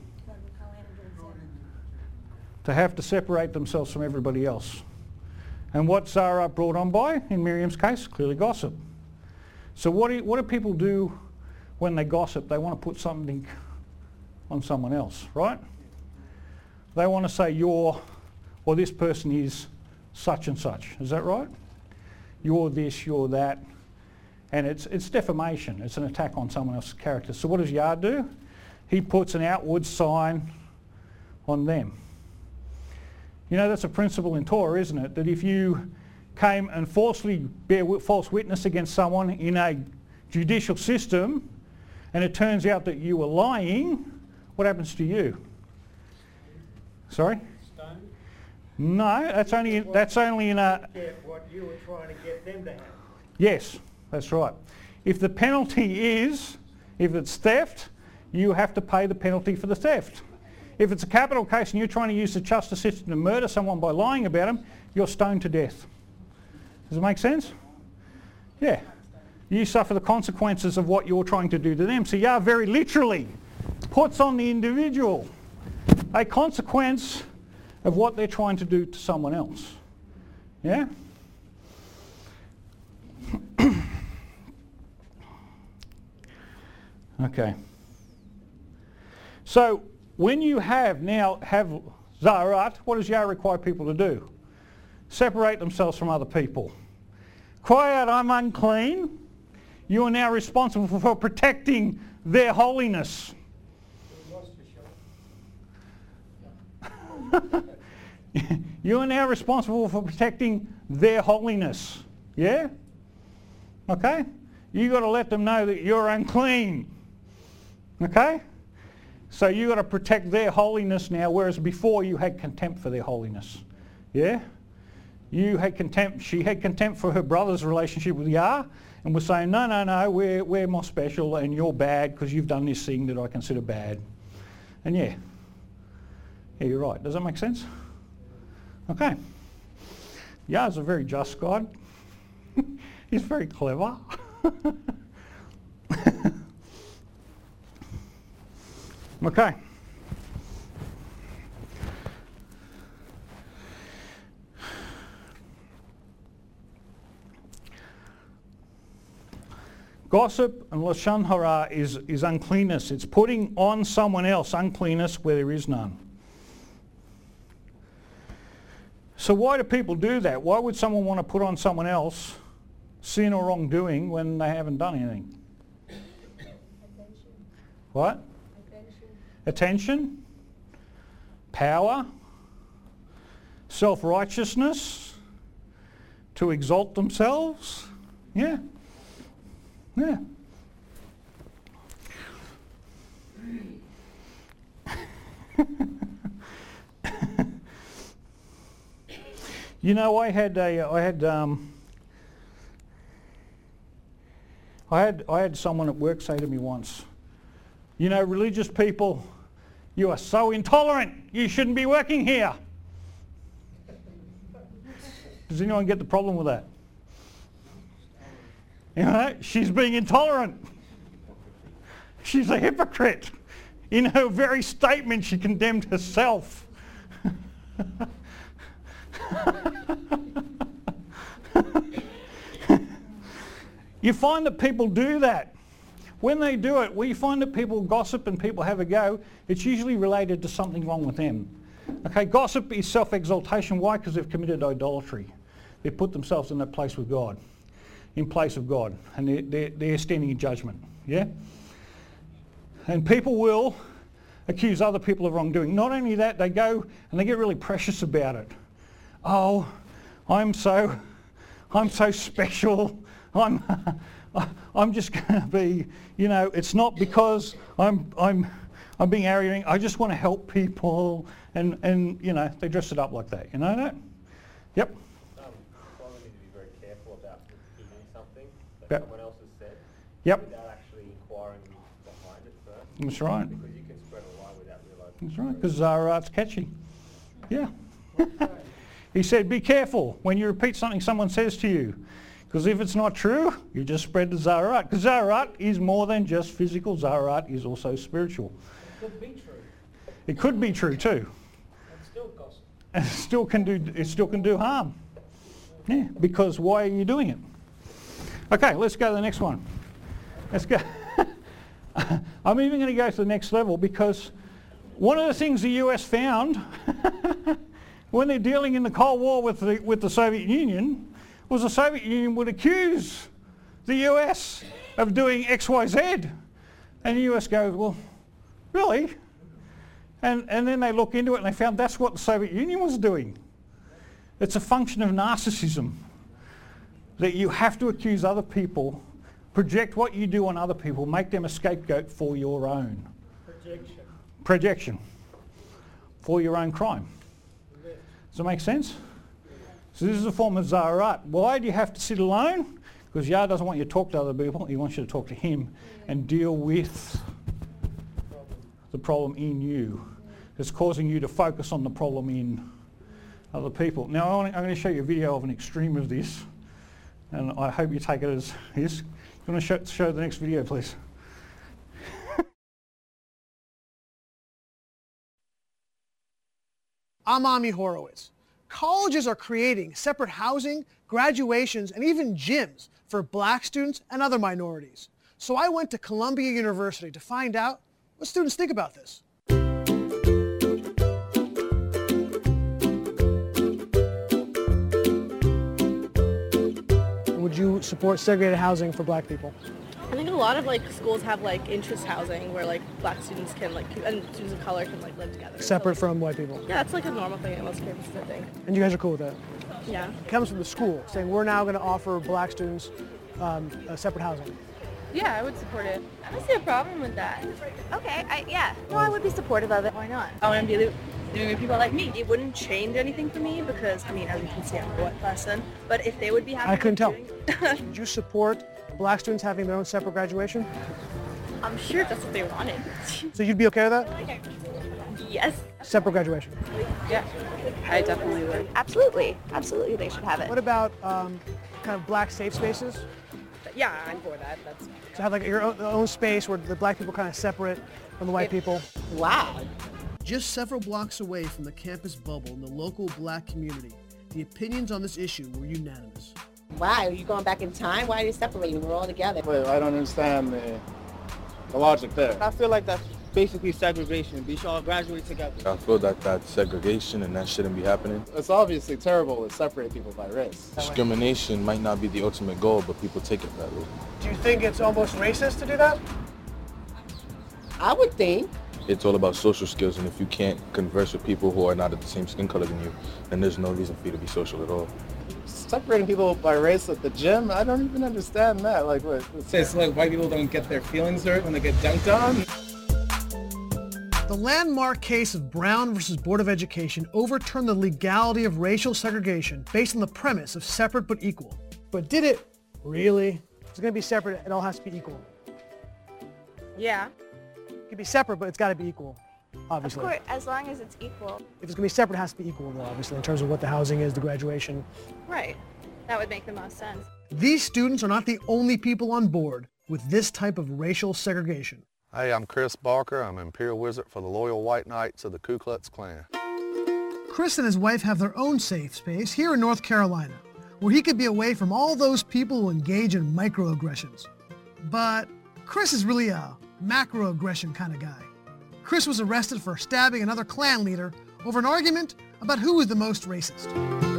[SPEAKER 1] To have to separate themselves from everybody else. And what's Zaharat brought on by, in Miriam's case? Clearly gossip. So what do, what do people do when they gossip? They want to put something on someone else, right? They want to say you're, or this person is such and such. Is that right? You're this, you're that. And it's, it's defamation. It's an attack on someone else's character. So what does Yah do? He puts an outward sign on them. You know, that's a principle in Torah, isn't it? That if you came and falsely bear false witness against someone in a judicial system and it turns out that you were lying, what happens to you? Sorry? Stone? No, that's only, that's only in a...
[SPEAKER 8] Get what you were trying to get them to have.
[SPEAKER 1] Yes, that's right. If the penalty is, if it's theft, you have to pay the penalty for the theft. If it's a capital case and you're trying to use the justice system to murder someone by lying about them, you're stoned to death. Does it make sense? Yeah. You suffer the consequences of what you're trying to do to them. So Yah very literally puts on the individual a consequence of what they're trying to do to someone else. Yeah? Okay. So when you have now have Zaharat, what does Yah require people to do? Separate themselves from other people. Cry out, I'm unclean. You are now responsible for protecting their holiness. You are now responsible for protecting their holiness. Yeah? Okay? You got to let them know that you're unclean. Okay? So you got to protect their holiness now, whereas before you had contempt for their holiness. Yeah? You had contempt, she had contempt for her brother's relationship with Yah, and was saying, no, no, no, we're, we're more special and you're bad because you've done this thing that I consider bad. And yeah. Yeah, you're right. Does that make sense? Okay. Yah's a very just God. He's very clever. Okay. Gossip and lashon hara is, is uncleanness. It's putting on someone else uncleanness where there is none. So why do people do that? Why would someone want to put on someone else sin or wrongdoing when they haven't done anything?
[SPEAKER 9] Attention.
[SPEAKER 1] What?
[SPEAKER 9] Attention.
[SPEAKER 1] Attention? Power? Self-righteousness? To exalt themselves? Yeah. Yeah. You know, I had a, I had, um, I had, I had someone at work say to me once, you know, religious people, you are so intolerant. You shouldn't be working here. Does anyone get the problem with that? You know, she's being intolerant. She's a hypocrite. In her very statement, she condemned herself. You find that people do that. When they do it, we find that people gossip and people have a go. It's usually related to something wrong with them. Okay, gossip is self-exaltation. Why? Because they've committed idolatry. They've put themselves in that place with God, in place of God, and they're, they're, they're standing in judgment. Yeah? And people will accuse other people of wrongdoing. Not only that, they go and they get really precious about it. Oh, I'm so, I'm so special. I'm, I'm just going to be, you know, it's not because I'm, I'm, I'm being arrogant. I just want to help people, and, and you know, they dress it up like that. You know that? Yep.
[SPEAKER 10] Um, well, we need to be very careful about repeating something that
[SPEAKER 1] Yep.
[SPEAKER 10] someone else has said
[SPEAKER 1] Yep.
[SPEAKER 10] without actually inquiring behind it first.
[SPEAKER 1] That's right.
[SPEAKER 10] Because you can spread a lie without realising.
[SPEAKER 1] That's right, because Zaraat's catchy. Yeah. He said, be careful when you repeat something someone says to you, because if it's not true, you just spread the Zaraat. Because Zaraat is more than just physical. Zaraat is also spiritual.
[SPEAKER 8] It could be true.
[SPEAKER 1] It could be true too.
[SPEAKER 8] And still gossip.
[SPEAKER 1] And it still can do, it still can do harm. Yeah, because why are you doing it? Okay, let's go to the next one. Let's go. I'm even going to go to the next level, because one of the things the U S found when they're dealing in the Cold War with the, with the Soviet Union was the Soviet Union would accuse the U S of doing X, Y, Z. And the U S goes, well, really? And, and then they look into it and they found that's what the Soviet Union was doing. It's a function of narcissism, that you have to accuse other people, project what you do on other people, make them a scapegoat for your own.
[SPEAKER 8] Projection.
[SPEAKER 1] Projection. For your own crime. Does that make sense? So this is a form of Zaraat. Why do you have to sit alone? Because Yah doesn't want you to talk to other people. He wants you to talk to him and deal with the problem in you. It's causing you to focus on the problem in other people. Now I want to, I'm going to show you a video of an extreme of this, and I hope you take it as is. You want to show, show the next video, please?
[SPEAKER 11] I'm Ami Horowitz. Colleges are creating separate housing, graduations, and even gyms for black students and other minorities. So I went to Columbia University to find out what students think about this. Would you support segregated housing for black people?
[SPEAKER 12] I think a lot of like schools have like interest housing where like black students can like, and students of color can like live together.
[SPEAKER 11] Separate
[SPEAKER 12] so, like,
[SPEAKER 11] from white people?
[SPEAKER 12] Yeah, that's like a normal thing at most campuses, I think.
[SPEAKER 11] And you guys are cool with that?
[SPEAKER 12] Yeah.
[SPEAKER 11] It comes from the school saying we're now going to offer black students um, a separate housing.
[SPEAKER 13] Yeah, I would support it. I don't see a problem with that.
[SPEAKER 14] Okay, I, yeah. No, I would be supportive of it. Why not?
[SPEAKER 12] I want to be living with people like me. It wouldn't change anything for me because, I mean, as you can see, I'm a white person. But if they would be happy
[SPEAKER 11] I couldn't tell.
[SPEAKER 12] doing...
[SPEAKER 11] Would you support black students having their own separate graduation?
[SPEAKER 12] I'm sure that's what they wanted.
[SPEAKER 11] So you'd be okay with that?
[SPEAKER 12] Yes.
[SPEAKER 11] Separate graduation?
[SPEAKER 12] Yeah, I definitely would.
[SPEAKER 14] Absolutely. Absolutely, they should have it.
[SPEAKER 11] What about um, kind of black safe spaces?
[SPEAKER 12] Yeah, I'm for that. That's...
[SPEAKER 11] So have like your own, own space where the black people kind of separate from the white
[SPEAKER 12] it,
[SPEAKER 11] people?
[SPEAKER 12] Wow.
[SPEAKER 11] Just several blocks away from the campus bubble in the local black community, the opinions on this issue were unanimous.
[SPEAKER 15] Why? Are you going back in time? Why are you separating? We're all together.
[SPEAKER 16] Well, I don't understand the, the logic there.
[SPEAKER 17] I feel like that's
[SPEAKER 16] basically segregation. We should all graduate together.
[SPEAKER 17] I feel that that's segregation and that shouldn't be happening.
[SPEAKER 18] It's obviously terrible to separate people by race.
[SPEAKER 17] Discrimination might not be the ultimate goal, but people take it that way.
[SPEAKER 11] Do you think it's almost racist to do that?
[SPEAKER 15] I would think.
[SPEAKER 17] It's all about social skills, and if you can't converse with people who are not of the same skin color than you, then there's no reason for you to be social at all.
[SPEAKER 18] Separating people by race at the gym, I don't even understand that. Like, what?
[SPEAKER 16] It's like white people don't get their feelings hurt when they get dunked on.
[SPEAKER 11] The landmark case of Brown versus Board of Education overturned the legality of racial segregation based on the premise of separate but equal. But did it really? It's going to be separate, it all has to be equal.
[SPEAKER 12] Yeah.
[SPEAKER 11] It can be separate, but it's got to be equal, obviously.
[SPEAKER 14] Of course, as long as it's equal.
[SPEAKER 11] If it's going to be separate, it has to be equal, though, obviously, in terms of what the housing is, the graduation.
[SPEAKER 12] Right. That would make the most sense.
[SPEAKER 11] These students are not the only people on board with this type of racial segregation.
[SPEAKER 19] Hey, I'm Chris Barker. I'm Imperial Wizard for the Loyal White Knights of the Ku Klux Klan.
[SPEAKER 11] Chris and his wife have their own safe space here in North Carolina, where he could be away from all those people who engage in microaggressions. But Chris is really a macroaggression kind of guy. Chris was arrested for stabbing another Klan leader over an argument about who was the most racist.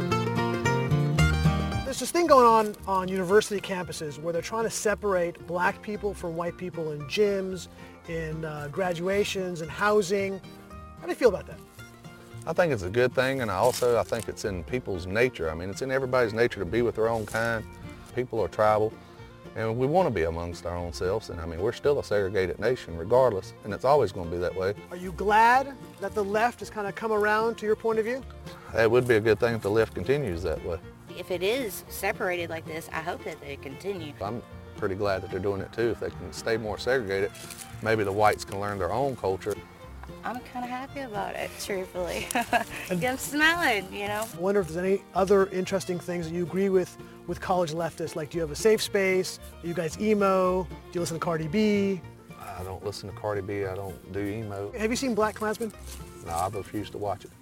[SPEAKER 11] There's this thing going on on university campuses where they're trying to separate black people from white people in gyms, in uh, graduations, in housing. How do you feel about that?
[SPEAKER 19] I think it's a good thing, and I also I think it's in people's nature. I mean, it's in everybody's nature to be with their own kind. People are tribal, and we want to be amongst our own selves. And I mean, we're still a segregated nation regardless, and it's always going to be that way.
[SPEAKER 11] Are you glad that the left has kind of come around to your point of view?
[SPEAKER 19] It would be a good thing if the left continues that way.
[SPEAKER 20] If it is separated like this, I hope that they continue.
[SPEAKER 19] I'm pretty glad that they're doing it too. If they can stay more segregated, maybe the whites can learn their own culture.
[SPEAKER 20] I'm kind of happy about it, truthfully. I'm smiling, you know.
[SPEAKER 11] I wonder if there's any other interesting things that you agree with with college leftists. Like, do you have a safe space? Are you guys emo? Do you listen to Cardi B?
[SPEAKER 19] I don't listen to Cardi B. I don't do emo.
[SPEAKER 11] Have you seen Black Klansman?
[SPEAKER 19] No, I've refused to watch it.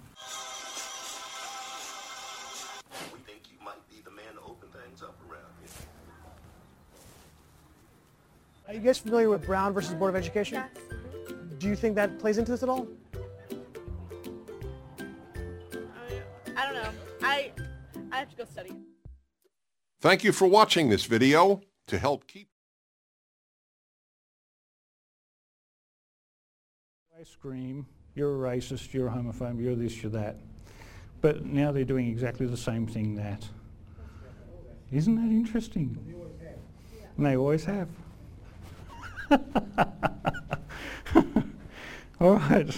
[SPEAKER 21] We think you might be the man to open things up around here.
[SPEAKER 11] Are you guys familiar with Brown versus Board of Education?
[SPEAKER 12] Yes.
[SPEAKER 11] Do you think that plays into this at all?
[SPEAKER 12] I don't know. I I have to go study.
[SPEAKER 22] Thank you for watching this video. To help keep
[SPEAKER 1] I scream, you're a racist, you're a homophobe, you're this, you're that. But now they're doing exactly the same thing that. Isn't that interesting? And they always have. All right.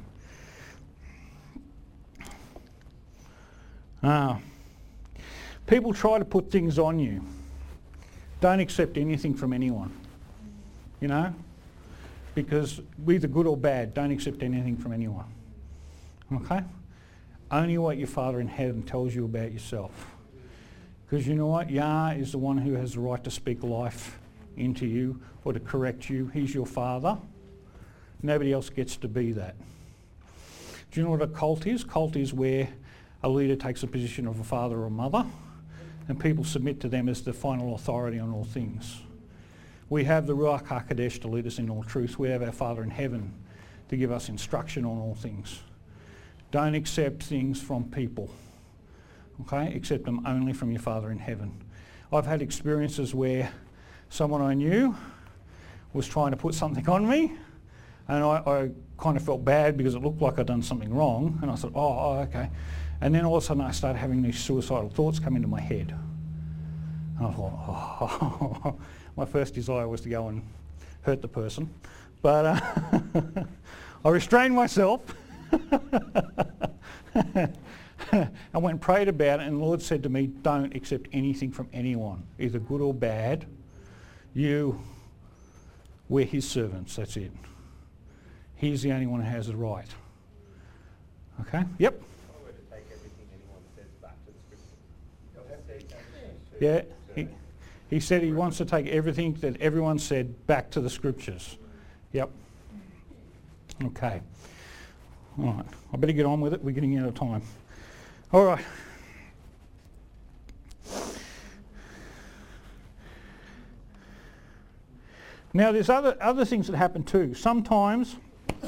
[SPEAKER 1] Ah. People try to put things on you. Don't accept anything from anyone. You know? Because either good or bad, don't accept anything from anyone. Okay? Only what your Father in heaven tells you about yourself. Because you know what? Yah is the one who has the right to speak life into you or to correct you. He's your Father. Nobody else gets to be that. Do you know what a cult is? Cult is where a leader takes a position of a father or a mother and people submit to them as the final authority on all things. We have the Ruach HaKodesh to lead us in all truth. We have our Father in heaven to give us instruction on all things. Don't accept things from people. Okay? Accept them only from your Father in heaven. I've had experiences where someone I knew was trying to put something on me, and I, I kind of felt bad because it looked like I'd done something wrong, and I thought, oh, oh, okay. And then all of a sudden I started having these suicidal thoughts come into my head. And I thought, oh, my first desire was to go and hurt the person, but uh, I restrained myself. I went and prayed about it, and the Lord said to me, don't accept anything from anyone, either good or bad. You, we're his servants, that's it. He's the only one who has the right. Okay? Yep. Yeah, he, he said he wants to take everything that everyone said back to the scriptures. Yep. Okay. All right. I better get on with it. We're getting out of time. All right. Now there's other other things that happen too. Sometimes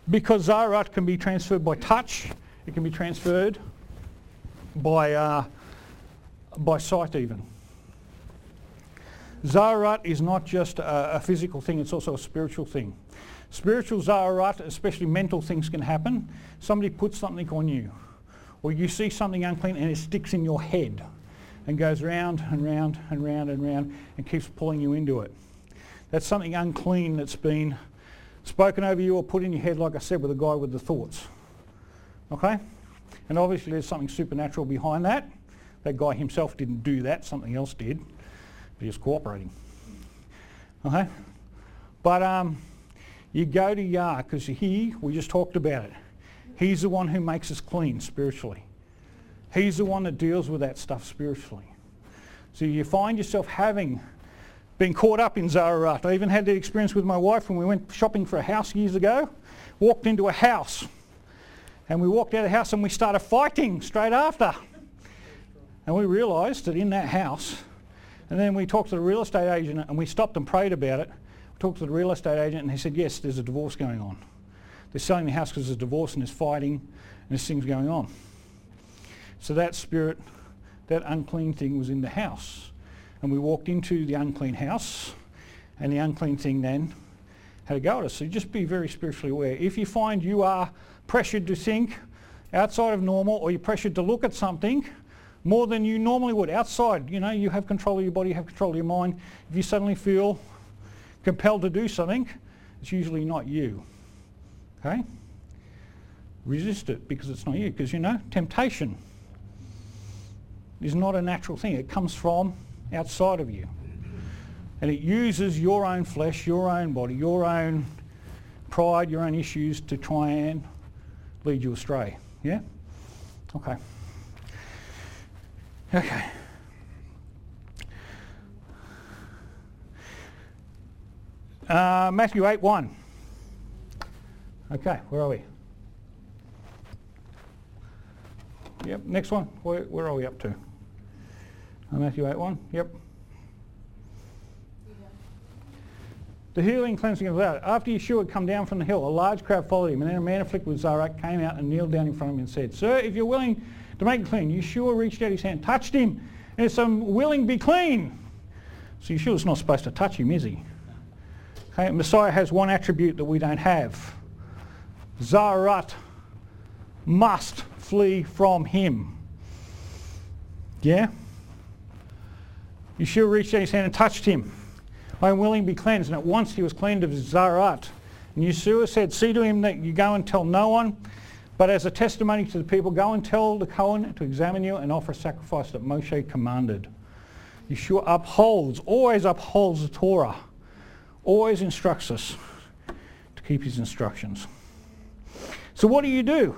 [SPEAKER 1] because Zaharat can be transferred by touch, it can be transferred by, uh, by sight even. Zaharat is not just a, a physical thing, it's also a spiritual thing. Spiritual Zaharat, especially mental things, can happen. Somebody puts something on you, or you see something unclean and it sticks in your head and goes round and round and round and round and keeps pulling you into it. That's something unclean that's been spoken over you or put in your head, like I said, with the guy with the thoughts. Okay? And obviously there's something supernatural behind that. That guy himself didn't do that, something else did. But he was cooperating. Okay? But um, you go to Yah, because he, we just talked about it, he's the one who makes us clean spiritually. He's the one that deals with that stuff spiritually. So you find yourself having been caught up in Zaharat. I even had the experience with my wife when we went shopping for a house years ago. Walked into a house. And we walked out of the house and we started fighting straight after. And we realised that in that house, and then we talked to the real estate agent and we stopped and prayed about it. We talked to the real estate agent and he said, yes, there's a divorce going on. They're selling the house because there's a divorce and there's fighting and there's things going on. So that spirit, that unclean thing was in the house. And we walked into the unclean house and the unclean thing then had a go at us. So just be very spiritually aware. If you find you are pressured to think outside of normal, or you're pressured to look at something more than you normally would outside, you know, you have control of your body, you have control of your mind. If you suddenly feel compelled to do something, it's usually not you. Okay? Resist it because it's not you. Because, you know, temptation is not a natural thing. It comes from outside of you. And it uses your own flesh, your own body, your own pride, your own issues to try and lead you astray. Yeah? Okay. Okay. Uh, Matthew eight one. Okay, where are we? Yep, next one. Where, where are we up to? Uh, Matthew eight one. Yep. The healing cleansing of the Lord. After Yeshua had come down from the hill, a large crowd followed him, and then a man afflicted with Zaharat came out and kneeled down in front of him and said, Sir, if you're willing to make it clean. Yeshua reached out his hand, touched him, and said, I'm willing, be clean. So Yeshua's not supposed to touch him, is he? Okay, Messiah has one attribute that we don't have. Zaharat must flee from him. Yeah? Yeshua reached out his hand and touched him. I am willing to be cleansed. And at once he was cleansed of his Zaharat. And Yeshua said, see to him that you go and tell no one, but as a testimony to the people, go and tell the Kohen to examine you and offer a sacrifice that Moshe commanded. Yeshua upholds, always upholds the Torah, always instructs us to keep his instructions. So what do you do?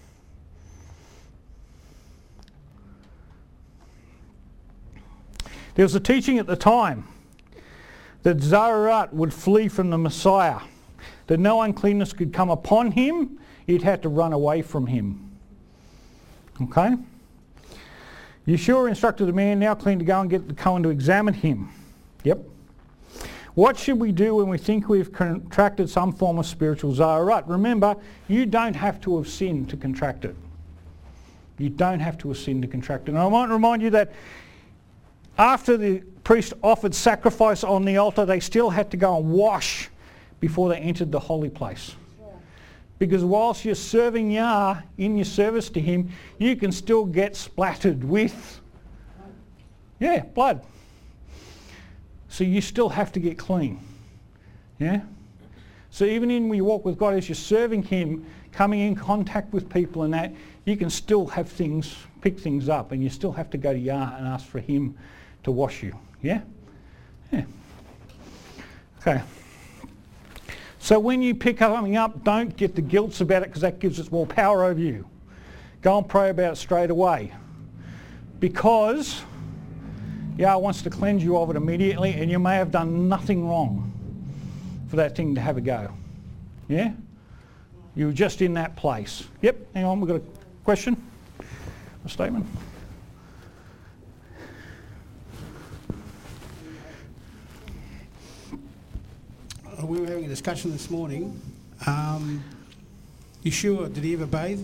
[SPEAKER 1] There was a teaching at the time that Zaharat would flee from the Messiah, that no uncleanness could come upon him, he'd had to run away from him. Okay? Yeshua instructed the man now clean to go and get the Kohen to examine him. Yep. What should we do when we think we've contracted some form of spiritual Zaharat? Remember, you don't have to have sinned to contract it. You don't have to have sinned to contract it. And I might remind you that after the priest offered sacrifice on the altar, they still had to go and wash before they entered the holy place. Because whilst you're serving Yah in your service to him, you can still get splattered with, yeah, blood. So you still have to get clean. Yeah? So even in when you walk with God, as you're serving him, coming in contact with people and that, you can still have things, pick things up, and you still have to go to Yah and ask for him to wash you. Yeah? Yeah. Okay. So when you pick something up, don't get the guilt about it, because that gives us more power over you. Go and pray about it straight away. Because Yah wants to cleanse you of it immediately, and you may have done nothing wrong for that thing to have a go. Yeah? You were just in that place. Yep, hang on, we've got a question? A statement?
[SPEAKER 2] We were having a discussion this morning. Um, Yeshua, did he ever bathe?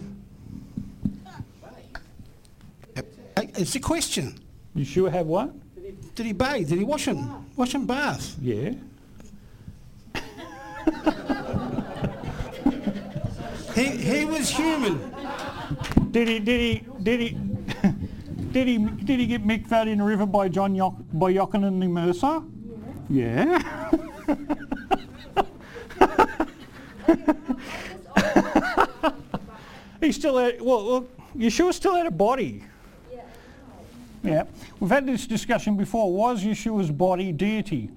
[SPEAKER 2] Hey, it's a question.
[SPEAKER 1] Yeshua have what?
[SPEAKER 2] Did he bathe? Did he wash him? Wash him bath?
[SPEAKER 1] Yeah.
[SPEAKER 2] he he was human.
[SPEAKER 1] Did he? Did he? Did he? Did he? Did he get mikvahed in a river by John Yoc, by Yochanan the Mercer? Yeah. He still had. Well, look, Yeshua still had a body. Yeah, we've had this discussion before. Was Yeshua's body deity?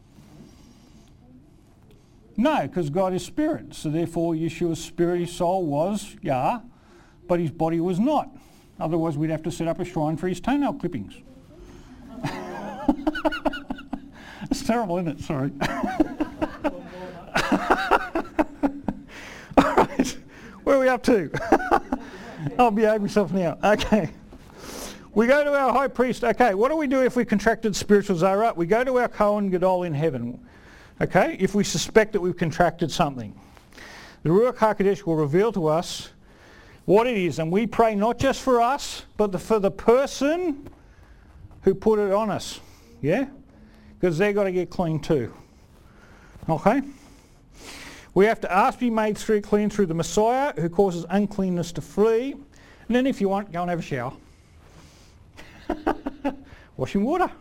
[SPEAKER 1] No, because God is spirit. So therefore Yeshua's spirit, his soul was Yah, but his body was not. Otherwise we'd have to set up a shrine for his toenail clippings. It's terrible, isn't it? Sorry. All right, where are we up to? I'll behave myself now. Okay. We go to our high priest. Okay, what do we do if we contracted spiritual zara? We go to our Kohen Gadol in heaven. Okay, if we suspect that we've contracted something. The Ruach HaKodesh will reveal to us what it is, and we pray not just for us, but the, for the person who put it on us. Yeah? Because they've got to get clean too. Okay? We have to ask to be made through clean through the Messiah, who causes uncleanness to flee. And then if you want, go and have a shower. Washing water.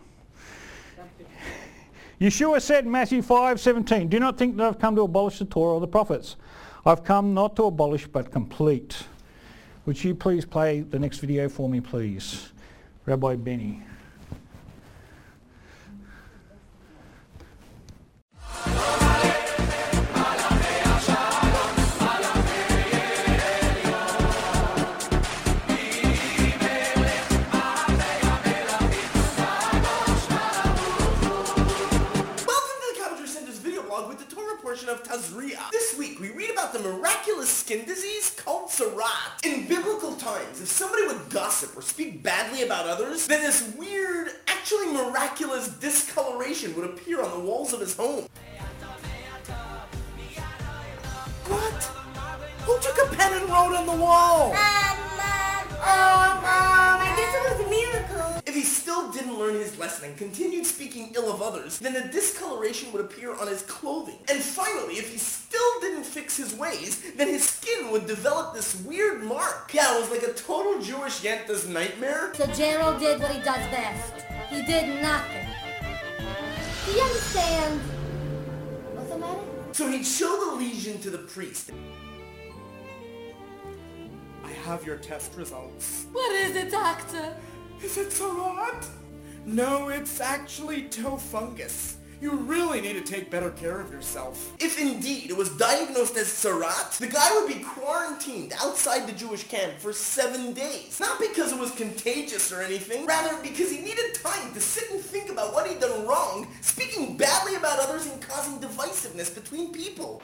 [SPEAKER 1] Yeshua said in Matthew five seventeen, do not think that I've come to abolish the Torah or the prophets. I've come not to abolish but complete. Would you please play the next video for me, please? Rabbi Benny.
[SPEAKER 21] Of Tazria. This week we read about the miraculous skin disease called Sarat. In biblical times, if somebody would gossip or speak badly about others, then this weird, actually miraculous discoloration would appear on the walls of his home. What? Who took a pen and wrote on the wall?
[SPEAKER 3] Um, um, um, um, I guess it was a miracle.
[SPEAKER 21] If he still didn't learn his lesson and continued speaking ill of others, then the discoloration would appear on his clothing. And finally, if he still didn't fix his ways, then his skin would develop this weird mark. Yeah, it was like a total Jewish Yanta's nightmare.
[SPEAKER 3] So Gerald did what he does best. He did nothing. Do you understand? What's the matter?
[SPEAKER 21] So he'd show the lesion to the priest. I have your test results.
[SPEAKER 3] What is it, doctor?
[SPEAKER 21] Is it Sarat? No, it's actually toe fungus. You really need to take better care of yourself. If indeed it was diagnosed as Sarat, the guy would be quarantined outside the Jewish camp for seven days. Not because it was contagious or anything, rather because he needed time to sit and think about what he'd done wrong, speaking badly about others and causing divisiveness between people.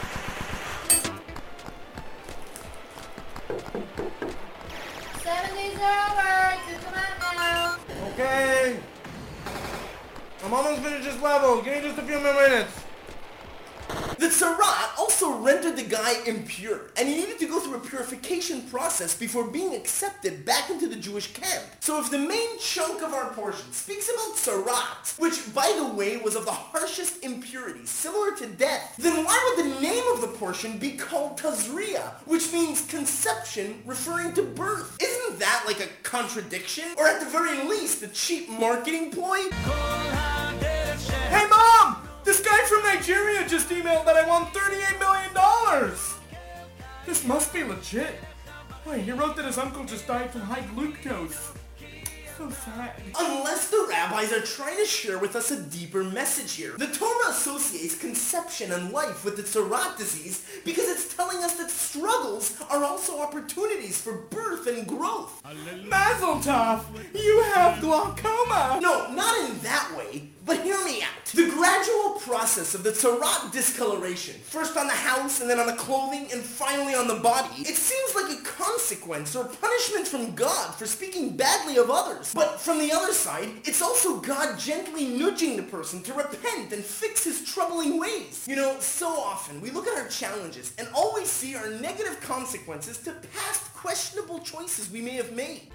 [SPEAKER 3] Seven days are over. Come on now.
[SPEAKER 21] Okay. I'm almost finished this level. Give me just a few more minutes. The Tzara'at also rendered the guy impure, and he needed to go through a purification process before being accepted back into the Jewish camp. So if the main chunk of our portion speaks about Tzara'at, which by the way was of the harshest impurity, similar to death, then why would the name of the portion be called Tazria, which means conception, referring to birth? Isn't that like a contradiction? Or at the very least, a cheap marketing ploy? Hey Mom! This guy from Nigeria just emailed that I won thirty-eight million dollars! This must be legit. Wait, he wrote that his uncle just died from high glucose. So sad. Unless the rabbis are trying to share with us a deeper message here. The Torah associates conception and life with the Tzara'at disease because it's telling us that struggles are also opportunities for birth and growth. Mazel tov! You have glaucoma! No, not in that way. But hear me out. The gradual process of the tzara'at discoloration, first on the house and then on the clothing and finally on the body, it seems like a consequence or punishment from God for speaking badly of others. But from the other side, it's also God gently nudging the person to repent and fix his troubling ways. You know, so often we look at our challenges and all we see are negative consequences to past questionable choices we may have made.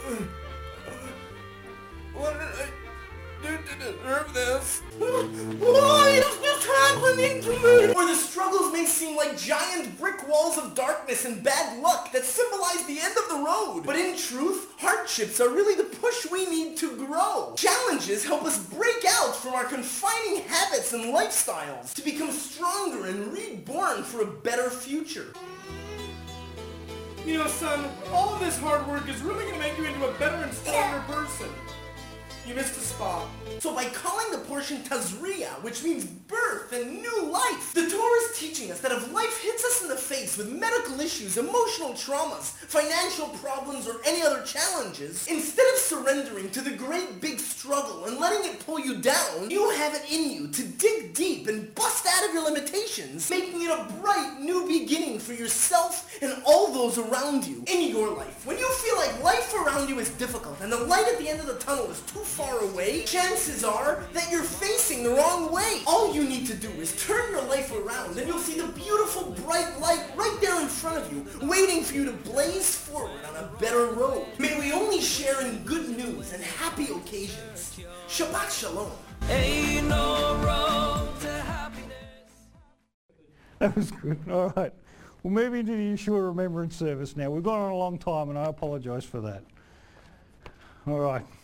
[SPEAKER 21] What did I do to deserve this? Why is this happening to me? Or the struggles may seem like giant brick walls of darkness and bad luck that symbolize the end of the road. But in truth, hardships are really the push we need to grow. Challenges help us break out from our confining habits and lifestyles to become stronger and reborn for a better future. You know, son, all of this hard work is really going to make you into a better and stronger person. You missed a spot. So by calling the portion Tazriya, which means birth and new life, the Torah is teaching us that if life hits us in the face with medical issues, emotional traumas, financial problems, or any other challenges, instead of surrendering to the great big struggle and letting it pull you down, you have it in you to dig deep and bust out of your limitations, making it a bright new beginning for yourself and all those around you in your life. When you feel like life around you is difficult and the light at the end of the tunnel is too far away, chances are that you're facing the wrong way. All you need to do is turn your life around and you'll see the beautiful bright light right there in front of you, waiting for you to blaze forward on a better road. May we only share in good news and happy occasions. Shabbat Shalom. Ain't no road to happiness.
[SPEAKER 1] That was good. All right. We'll move into the Yeshua Remembrance service now. We've gone on a long time and I apologise for that. All right.